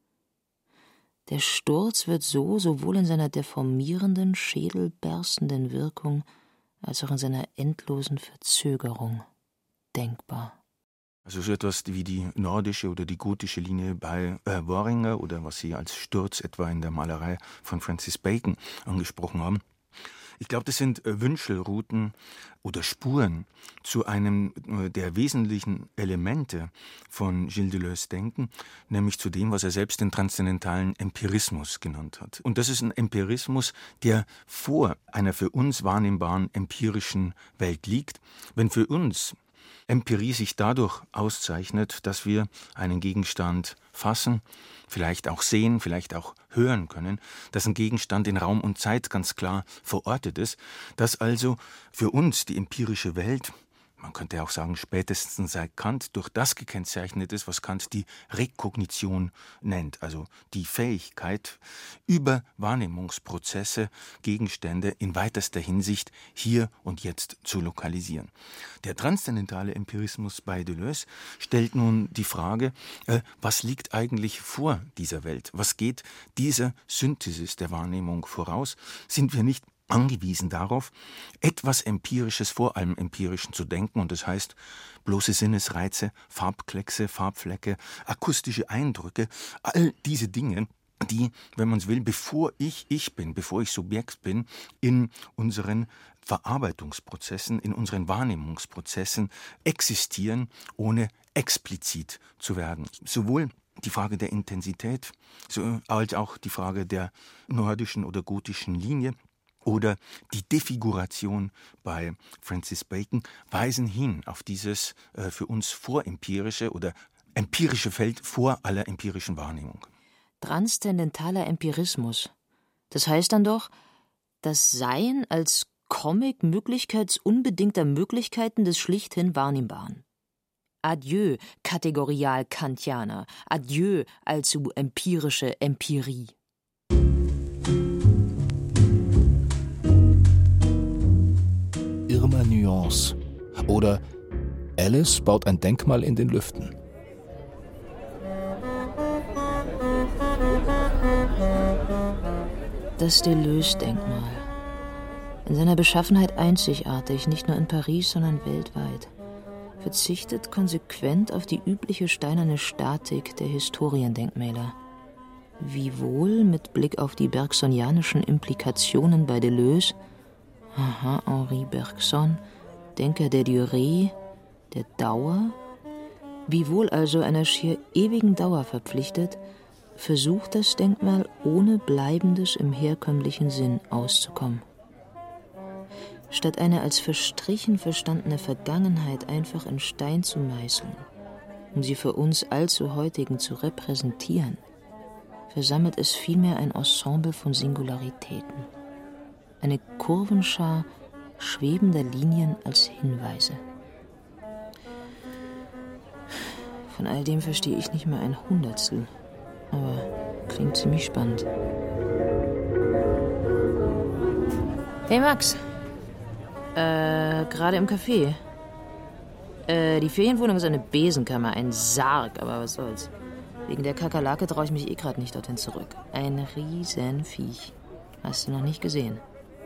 Der Sturz wird so sowohl in seiner deformierenden, schädelberstenden Wirkung als auch in seiner endlosen Verzögerung denkbar. Also so etwas wie die nordische oder die gotische Linie bei äh, Worringer oder was Sie als Sturz etwa in der Malerei von Francis Bacon angesprochen haben. Ich glaube, das sind äh, Wünschelrouten oder Spuren zu einem äh, der wesentlichen Elemente von Gilles Deleuze' Denken, nämlich zu dem, was er selbst den transzendentalen Empirismus genannt hat. Und das ist ein Empirismus, der vor einer für uns wahrnehmbaren empirischen Welt liegt. Wenn für uns Empirie sich dadurch auszeichnet, dass wir einen Gegenstand fassen, vielleicht auch sehen, vielleicht auch hören können, dass ein Gegenstand in Raum und Zeit ganz klar verortet ist, dass also für uns die empirische Welt, man könnte auch sagen spätestens seit Kant, durch das gekennzeichnet ist, was Kant die Rekognition nennt, also die Fähigkeit, über Wahrnehmungsprozesse Gegenstände in weitester Hinsicht hier und jetzt zu lokalisieren. Der transzendentale Empirismus bei Deleuze stellt nun die Frage, äh, was liegt eigentlich vor dieser Welt? Was geht dieser Synthesis der Wahrnehmung voraus? Sind wir nicht angewiesen darauf, etwas Empirisches vor allem Empirischen zu denken, und das heißt, bloße Sinnesreize, Farbkleckse, Farbflecke, akustische Eindrücke, all diese Dinge, die, wenn man es will, bevor ich ich bin, bevor ich Subjekt bin, in unseren Verarbeitungsprozessen, in unseren Wahrnehmungsprozessen existieren, ohne explizit zu werden. Sowohl die Frage der Intensität, so als auch die Frage der nordischen oder gotischen Linie oder die Defiguration bei Francis Bacon weisen hin auf dieses äh, für uns vorempirische oder empirische Feld vor aller empirischen Wahrnehmung. Transzendentaler Empirismus. Das heißt dann doch, das Sein als Comic möglichkeitsunbedingter Möglichkeiten des schlichthin Wahrnehmbaren. Adieu, kategorial-Kantianer. Adieu, allzu empirische Empirie. Irma Nuance oder Alice baut ein Denkmal in den Lüften. Das Deleuze-Denkmal. In seiner Beschaffenheit einzigartig, nicht nur in Paris, sondern weltweit. Verzichtet konsequent auf die übliche steinerne Statik der Historiendenkmäler. Wiewohl mit Blick auf die bergsonianischen Implikationen bei Deleuze, aha, Henri Bergson, Denker der Durée, der Dauer, wiewohl also einer schier ewigen Dauer verpflichtet, versucht das Denkmal ohne Bleibendes im herkömmlichen Sinn auszukommen. Statt eine als verstrichen verstandene Vergangenheit einfach in Stein zu meißeln, um sie für uns allzu heutigen zu repräsentieren, versammelt es vielmehr ein Ensemble von Singularitäten. Eine Kurvenschar schwebender Linien als Hinweise. Von all dem verstehe ich nicht mehr ein Hundertstel, aber klingt ziemlich spannend. Hey Max, äh, gerade im Café. Äh, die Ferienwohnung ist eine Besenkammer, ein Sarg, aber was soll's. Wegen der Kakerlake traue ich mich eh gerade nicht dorthin zurück. Ein Riesenviech. Hast du noch nicht gesehen.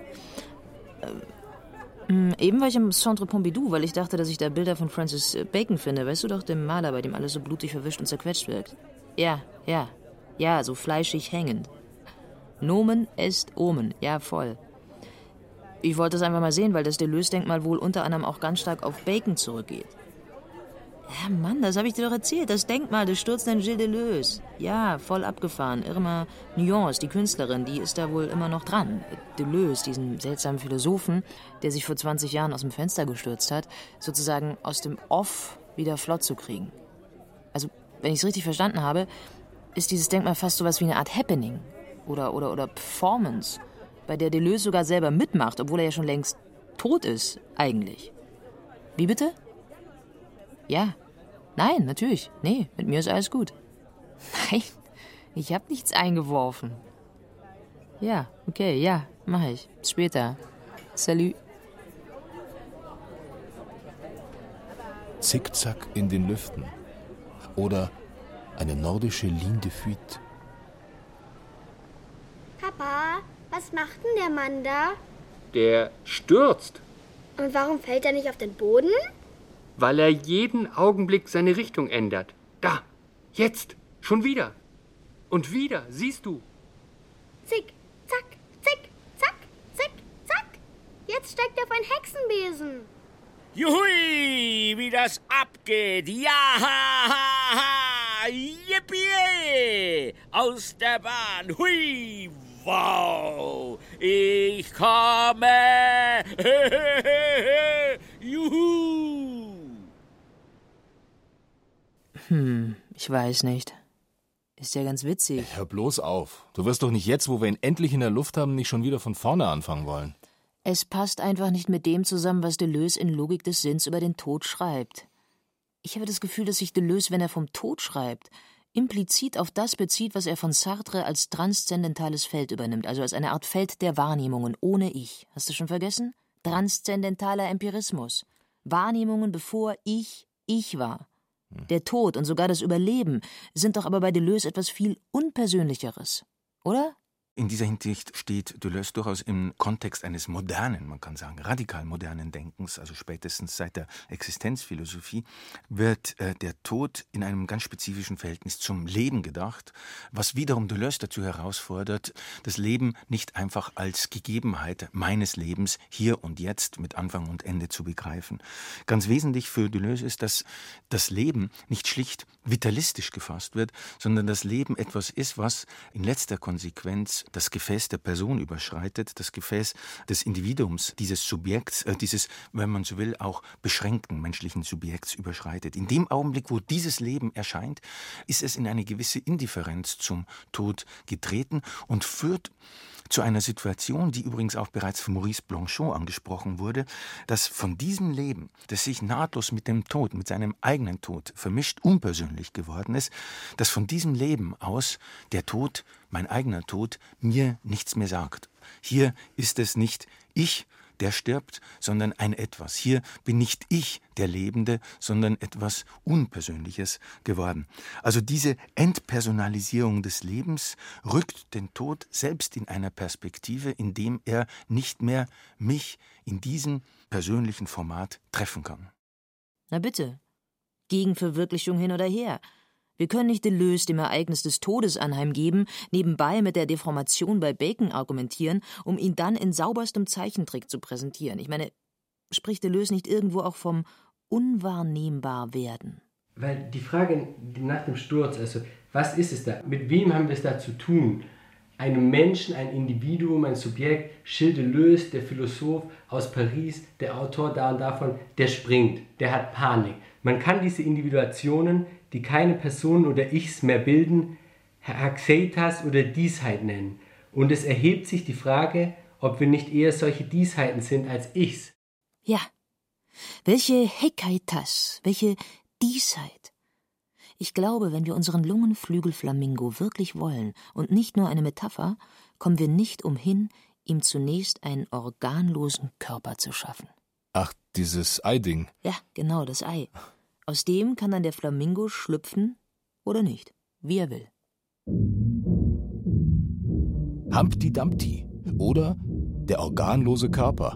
Ähm, eben war ich im Centre Pompidou, weil ich dachte, dass ich da Bilder von Francis Bacon finde. Weißt du doch, dem Maler, bei dem alles so blutig verwischt und zerquetscht wirkt. Ja, ja, ja, so fleischig hängend. Nomen est Omen, ja voll. Ich wollte es einfach mal sehen, weil das Deleuze-Denkmal wohl unter anderem auch ganz stark auf Bacon zurückgeht. Ja, Mann, das habe ich dir doch erzählt. Das Denkmal des sturzenden Gilles Deleuze. Ja, voll abgefahren. Irma Nuance, die Künstlerin, die ist da wohl immer noch dran. Deleuze, diesen seltsamen Philosophen, der sich vor zwanzig Jahren aus dem Fenster gestürzt hat, sozusagen aus dem Off wieder flott zu kriegen. Also, wenn ich es richtig verstanden habe, ist dieses Denkmal fast sowas wie eine Art Happening oder, oder, oder Performance, bei der Deleuze sogar selber mitmacht, obwohl er ja schon längst tot ist, eigentlich. Wie bitte? Ja. Nein, natürlich. Nee, mit mir ist alles gut. Nein, ich hab nichts eingeworfen. Ja, okay, ja, mach ich. Bis später. Salut. Zickzack in den Lüften. Oder eine nordische Ligne de Fuite. Papa, was macht denn der Mann da? Der stürzt. Und warum fällt er nicht auf den Boden? Weil er jeden Augenblick seine Richtung ändert. Da, jetzt, schon wieder. Und wieder, siehst du. Zick, zack, zick, zack, zick, zack. Jetzt steigt er auf einen Hexenbesen. Juhui, wie das abgeht. Ja, ha, ha, ha. Yippie. Aus der Bahn. Hui, wow. Ich komme. Juhu. Hm, ich weiß nicht. Ist ja ganz witzig. Hör bloß auf. Du wirst doch nicht jetzt, wo wir ihn endlich in der Luft haben, nicht schon wieder von vorne anfangen wollen. Es passt einfach nicht mit dem zusammen, was Deleuze in Logik des Sinns über den Tod schreibt. Ich habe das Gefühl, dass sich Deleuze, wenn er vom Tod schreibt, implizit auf das bezieht, was er von Sartre als transzendentales Feld übernimmt, also als eine Art Feld der Wahrnehmungen ohne Ich. Hast du schon vergessen? Transzendentaler Empirismus. Wahrnehmungen, bevor ich ich war. Der Tod und sogar das Überleben sind doch aber bei Deleuze etwas viel Unpersönlicheres, oder? In dieser Hinsicht steht Deleuze durchaus im Kontext eines modernen, man kann sagen radikal modernen Denkens, also spätestens seit der Existenzphilosophie, wird äh, der Tod in einem ganz spezifischen Verhältnis zum Leben gedacht, was wiederum Deleuze dazu herausfordert, das Leben nicht einfach als Gegebenheit meines Lebens hier und jetzt mit Anfang und Ende zu begreifen. Ganz wesentlich für Deleuze ist, dass das Leben nicht schlicht vitalistisch gefasst wird, sondern das Leben etwas ist, was in letzter Konsequenz das das Gefäß der Person überschreitet, das Gefäß des Individuums, dieses Subjekts, äh, dieses, wenn man so will, auch beschränkten menschlichen Subjekts überschreitet. In dem Augenblick, wo dieses Leben erscheint, ist es in eine gewisse Indifferenz zum Tod getreten und führt zu einer Situation, die übrigens auch bereits von Maurice Blanchot angesprochen wurde, dass von diesem Leben, das sich nahtlos mit dem Tod, mit seinem eigenen Tod vermischt, unpersönlich geworden ist, dass von diesem Leben aus der Tod, mein eigener Tod, mir nichts mehr sagt. Hier ist es nicht ich, der stirbt, sondern ein Etwas. Hier bin nicht ich der Lebende, sondern etwas Unpersönliches geworden. Also diese Entpersonalisierung des Lebens rückt den Tod selbst in einer Perspektive, in dem er nicht mehr mich in diesem persönlichen Format treffen kann. Na bitte, Gegenverwirklichung hin oder her. Wir können nicht Deleuze dem Ereignis des Todes anheimgeben, nebenbei mit der Deformation bei Bacon argumentieren, um ihn dann in sauberstem Zeichentrick zu präsentieren. Ich meine, spricht Deleuze nicht irgendwo auch vom Unwahrnehmbarwerden? Weil die Frage nach dem Sturz, also was ist es da? Mit wem haben wir es da zu tun? Einem Menschen, ein Individuum, ein Subjekt, Gilles Deleuze, der Philosoph aus Paris, der Autor da und davon, der springt, der hat Panik. Man kann diese Individuationen, die keine Personen oder Ichs mehr bilden, Haxeitas oder Diesheit nennen. Und es erhebt sich die Frage, ob wir nicht eher solche Diesheiten sind als Ichs. Ja, welche Hekaitas, welche Diesheit. Ich glaube, wenn wir unseren Lungenflügelflamingo wirklich wollen und nicht nur eine Metapher, kommen wir nicht umhin, ihm zunächst einen organlosen Körper zu schaffen. Ach, dieses Ei-Ding. Ja, genau, das Ei. Aus dem kann dann der Flamingo schlüpfen oder nicht, wie er will. Humpty Dumpty oder der organlose Körper.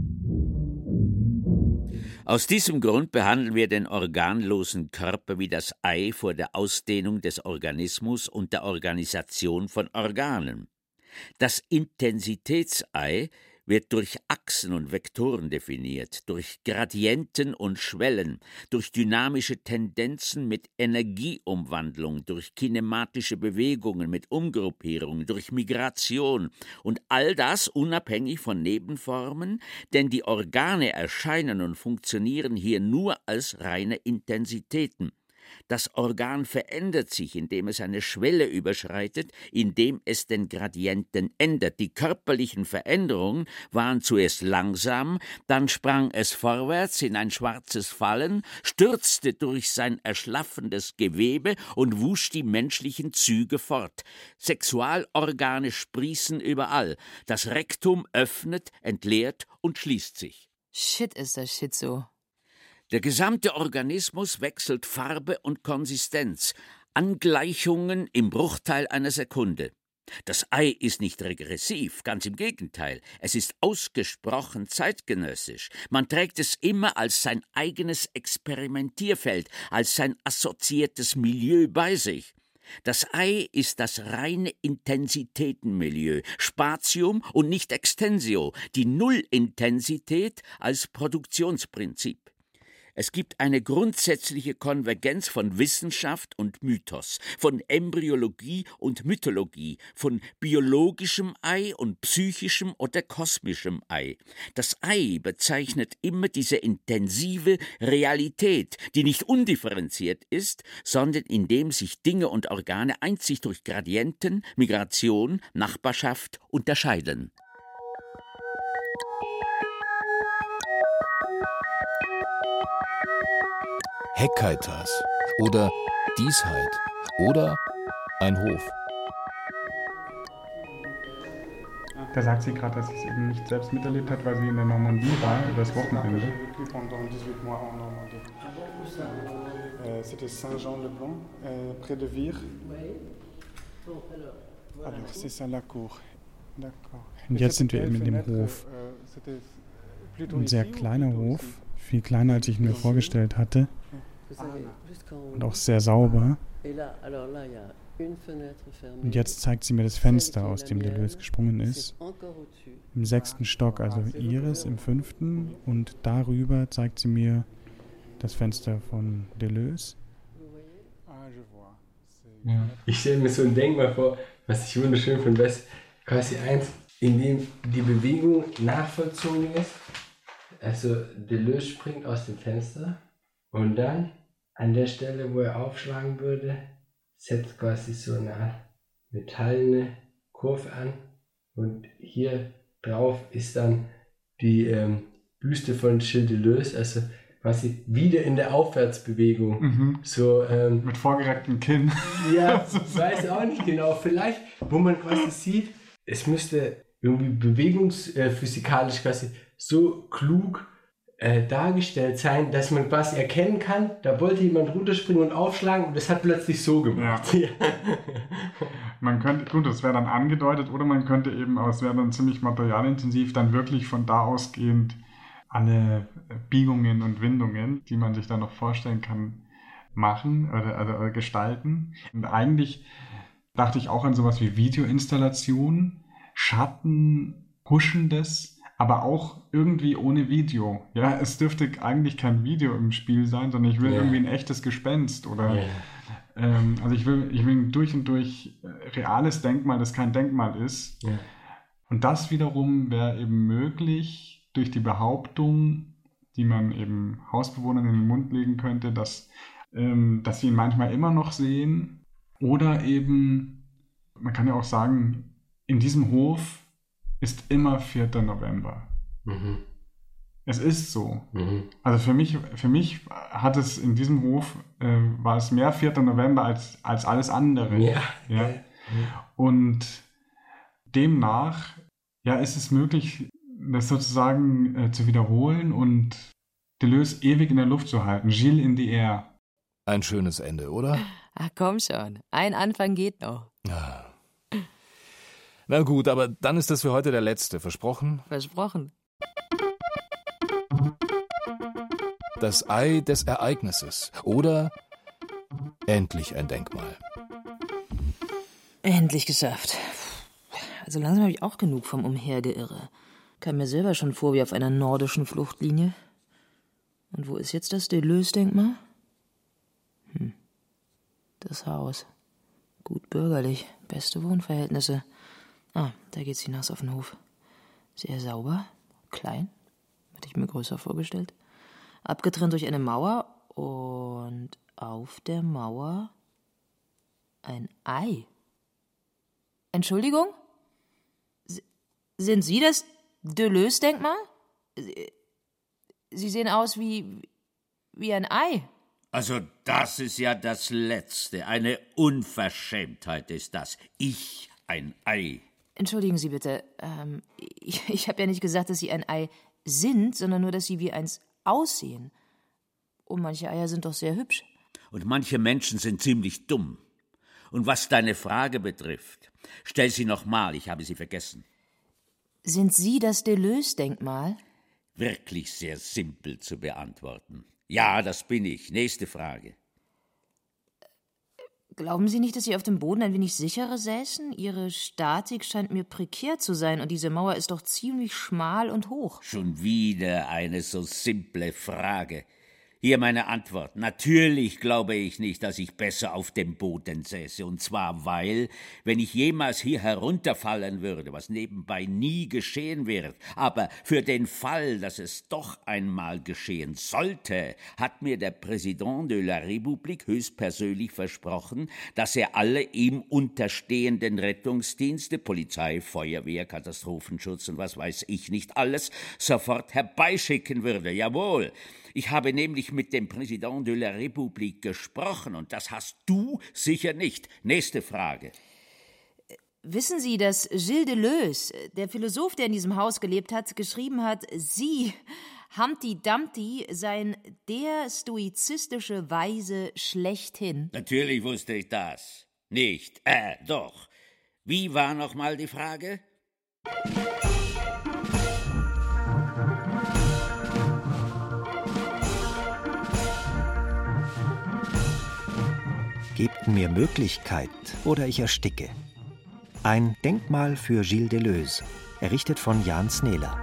Aus diesem Grund behandeln wir den organlosen Körper wie das Ei vor der Ausdehnung des Organismus und der Organisation von Organen. Das Intensitätsei wird durch Achsen und Vektoren definiert, durch Gradienten und Schwellen, durch dynamische Tendenzen mit Energieumwandlung, durch kinematische Bewegungen mit Umgruppierung, durch Migration und all das unabhängig von Nebenformen, denn die Organe erscheinen und funktionieren hier nur als reine Intensitäten. Das Organ verändert sich, indem es eine Schwelle überschreitet, indem es den Gradienten ändert. Die körperlichen Veränderungen waren zuerst langsam, dann sprang es vorwärts in ein schwarzes Fallen, stürzte durch sein erschlaffendes Gewebe und wusch die menschlichen Züge fort. Sexualorgane sprießen überall. Das Rektum öffnet, entleert und schließt sich. Shit, ist das Shit so. Der gesamte Organismus wechselt Farbe und Konsistenz, Angleichungen im Bruchteil einer Sekunde. Das Ei ist nicht regressiv, ganz im Gegenteil. Es ist ausgesprochen zeitgenössisch. Man trägt es immer als sein eigenes Experimentierfeld, als sein assoziiertes Milieu bei sich. Das Ei ist das reine Intensitätenmilieu, Spatium und nicht Extensio, die Nullintensität als Produktionsprinzip. Es gibt eine grundsätzliche Konvergenz von Wissenschaft und Mythos, von Embryologie und Mythologie, von biologischem Ei und psychischem oder kosmischem Ei. Das Ei bezeichnet immer diese intensive Realität, die nicht undifferenziert ist, sondern in dem sich Dinge und Organe einzig durch Gradienten, Migration, Nachbarschaft unterscheiden. Hekaitas oder Diesheit oder ein Hof. Da sagt sie gerade, dass sie es eben nicht selbst miterlebt hat, weil sie in der Normandie war, übers Wochenende. C'était Saint-Jean-le-Blanc, près de Vire. Alors, c'est ça la cour. D'accord. Und jetzt sind wir eben in dem Hof. Ein sehr kleiner Hof, viel kleiner, als ich ihn mir vorgestellt hatte. Und auch sehr sauber. Und jetzt zeigt sie mir das Fenster, aus dem Deleuze gesprungen ist. Im sechsten Stock, also ihres, im fünften. Und darüber zeigt sie mir das Fenster von Deleuze. Ja. Ich stelle mir so ein Denkmal vor, was ich wunderschön finde. quasi eins, in dem die Bewegung nachvollzogen ist. Also Deleuze springt aus dem Fenster und dann an der Stelle, wo er aufschlagen würde, setzt quasi so eine Art metallene Kurve an und hier drauf ist dann die ähm, Büste von Gilles Deleuze, also quasi wieder in der Aufwärtsbewegung. Mhm. So, ähm, mit vorgerecktem Kinn. Ja, ich weiß auch nicht genau. Vielleicht, wo man quasi sieht, es müsste irgendwie bewegungsphysikalisch quasi so klug äh, dargestellt sein, dass man quasi erkennen kann, da wollte jemand runterspringen und aufschlagen und das hat plötzlich so gemacht. Ja. Man könnte, gut, das wäre dann angedeutet, oder man könnte eben, aber es wäre dann ziemlich materialintensiv, dann wirklich von da ausgehend alle Biegungen und Windungen, die man sich da noch vorstellen kann, machen oder, oder, oder gestalten. Und eigentlich dachte ich auch an sowas wie Videoinstallation, Schatten, Huschendes, aber auch irgendwie ohne Video. Ja, es dürfte eigentlich kein Video im Spiel sein, sondern ich will ja. irgendwie ein echtes Gespenst oder ja. ähm, also ich will, ich will ein durch und durch reales Denkmal, das kein Denkmal ist. Ja. Und das wiederum wäre eben möglich durch die Behauptung, die man eben Hausbewohnern in den Mund legen könnte, dass, ähm, dass sie ihn manchmal immer noch sehen. Oder eben, man kann ja auch sagen, in diesem Hof ist immer vierter November. Mhm. Es ist so. Mhm. Also für mich, für mich hat es in diesem Hof, äh, war es mehr vierter November als, als alles andere. Ja. Ja. Mhm. Und demnach ja, ist es möglich, das sozusagen äh, zu wiederholen und Deleuze ewig in der Luft zu halten. Gilles in the air. Ein schönes Ende, oder? Ach komm schon, ein Anfang geht noch. Ja. Na gut, aber dann ist das für heute der letzte. Versprochen? Versprochen. Das Ei des Ereignisses. Oder endlich ein Denkmal. Endlich geschafft. Also langsam habe ich auch genug vom Umhergeirre. Kam mir selber schon vor wie auf einer nordischen Fluchtlinie. Und wo ist jetzt das Deleuze-Denkmal? Hm. Das Haus. Gut bürgerlich. Beste Wohnverhältnisse. Ah, da geht's hinaus auf den Hof. Sehr sauber, klein, hatte ich mir größer vorgestellt. Abgetrennt durch eine Mauer und auf der Mauer ein Ei. Entschuldigung? S- sind Sie das Deleuze-Denkmal? Sie, Sie sehen aus wie, wie ein Ei. Also das ist ja das Letzte. Eine Unverschämtheit ist das. Ich ein Ei. Entschuldigen Sie bitte, ähm, ich, ich habe ja nicht gesagt, dass Sie ein Ei sind, sondern nur, dass Sie wie eins aussehen. Und manche Eier sind doch sehr hübsch. Und manche Menschen sind ziemlich dumm. Und was deine Frage betrifft, stell sie nochmal, ich habe sie vergessen. Sind Sie das Deleuze-Denkmal? Wirklich sehr simpel zu beantworten. Ja, das bin ich. Nächste Frage. Glauben Sie nicht, dass Sie auf dem Boden ein wenig sicherer säßen? Ihre Statik scheint mir prekär zu sein und diese Mauer ist doch ziemlich schmal und hoch. Schon wieder eine so simple Frage. Hier meine Antwort. Natürlich glaube ich nicht, dass ich besser auf dem Boden säße. Und zwar, weil, wenn ich jemals hier herunterfallen würde, was nebenbei nie geschehen wird, aber für den Fall, dass es doch einmal geschehen sollte, hat mir der Präsident de la République höchstpersönlich versprochen, dass er alle ihm unterstehenden Rettungsdienste, Polizei, Feuerwehr, Katastrophenschutz und was weiß ich nicht alles, sofort herbeischicken würde. Jawohl. Ich habe nämlich mit dem Präsident de la République gesprochen und das hast du sicher nicht. Nächste Frage. Wissen Sie, dass Gilles Deleuze, der Philosoph, der in diesem Haus gelebt hat, geschrieben hat, Sie, Humpty Dumpty, seien der stoizistische Weise schlechthin? Natürlich wusste ich das. Nicht, äh, doch. Wie war nochmal die Frage? Gebt mir Möglichkeit oder ich ersticke. Ein Denkmal für Gilles Deleuze, errichtet von Jan Snela.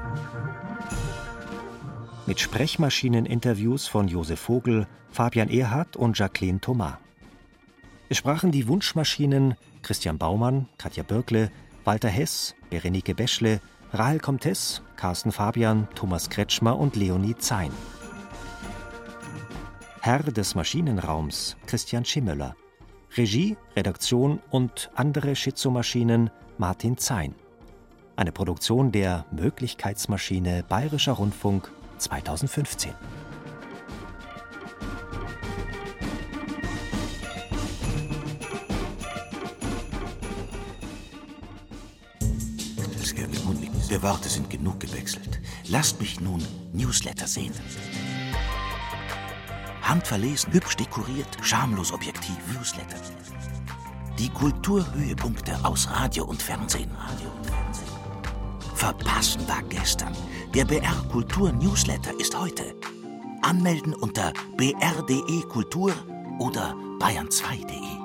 Mit Sprechmaschineninterviews von Josef Vogel, Fabian Erhardt und Jacqueline Thomas. Es sprachen die Wunschmaschinen Christian Baumann, Katja Birkle, Walter Hess, Berenike Beschle, Rahel Comtes, Carsten Fabian, Thomas Kretschmer und Leonie Zein. Herr des Maschinenraums Christian Schimmöller. Regie, Redaktion und andere Schizomaschinen Martin Zein. Eine Produktion der Möglichkeitsmaschine Bayerischer Rundfunk zweitausendfünfzehn. Die Worte sind genug gewechselt. Lasst mich nun Newsletter sehen. Handverlesen, hübsch dekoriert, schamlos objektiv. Newsletter. Die Kulturhöhepunkte aus Radio und Fernsehen. Verpassen war gestern. Der B R Kultur Newsletter ist heute. Anmelden unter b r punkt d e kultur oder bayern zwei punkt d e.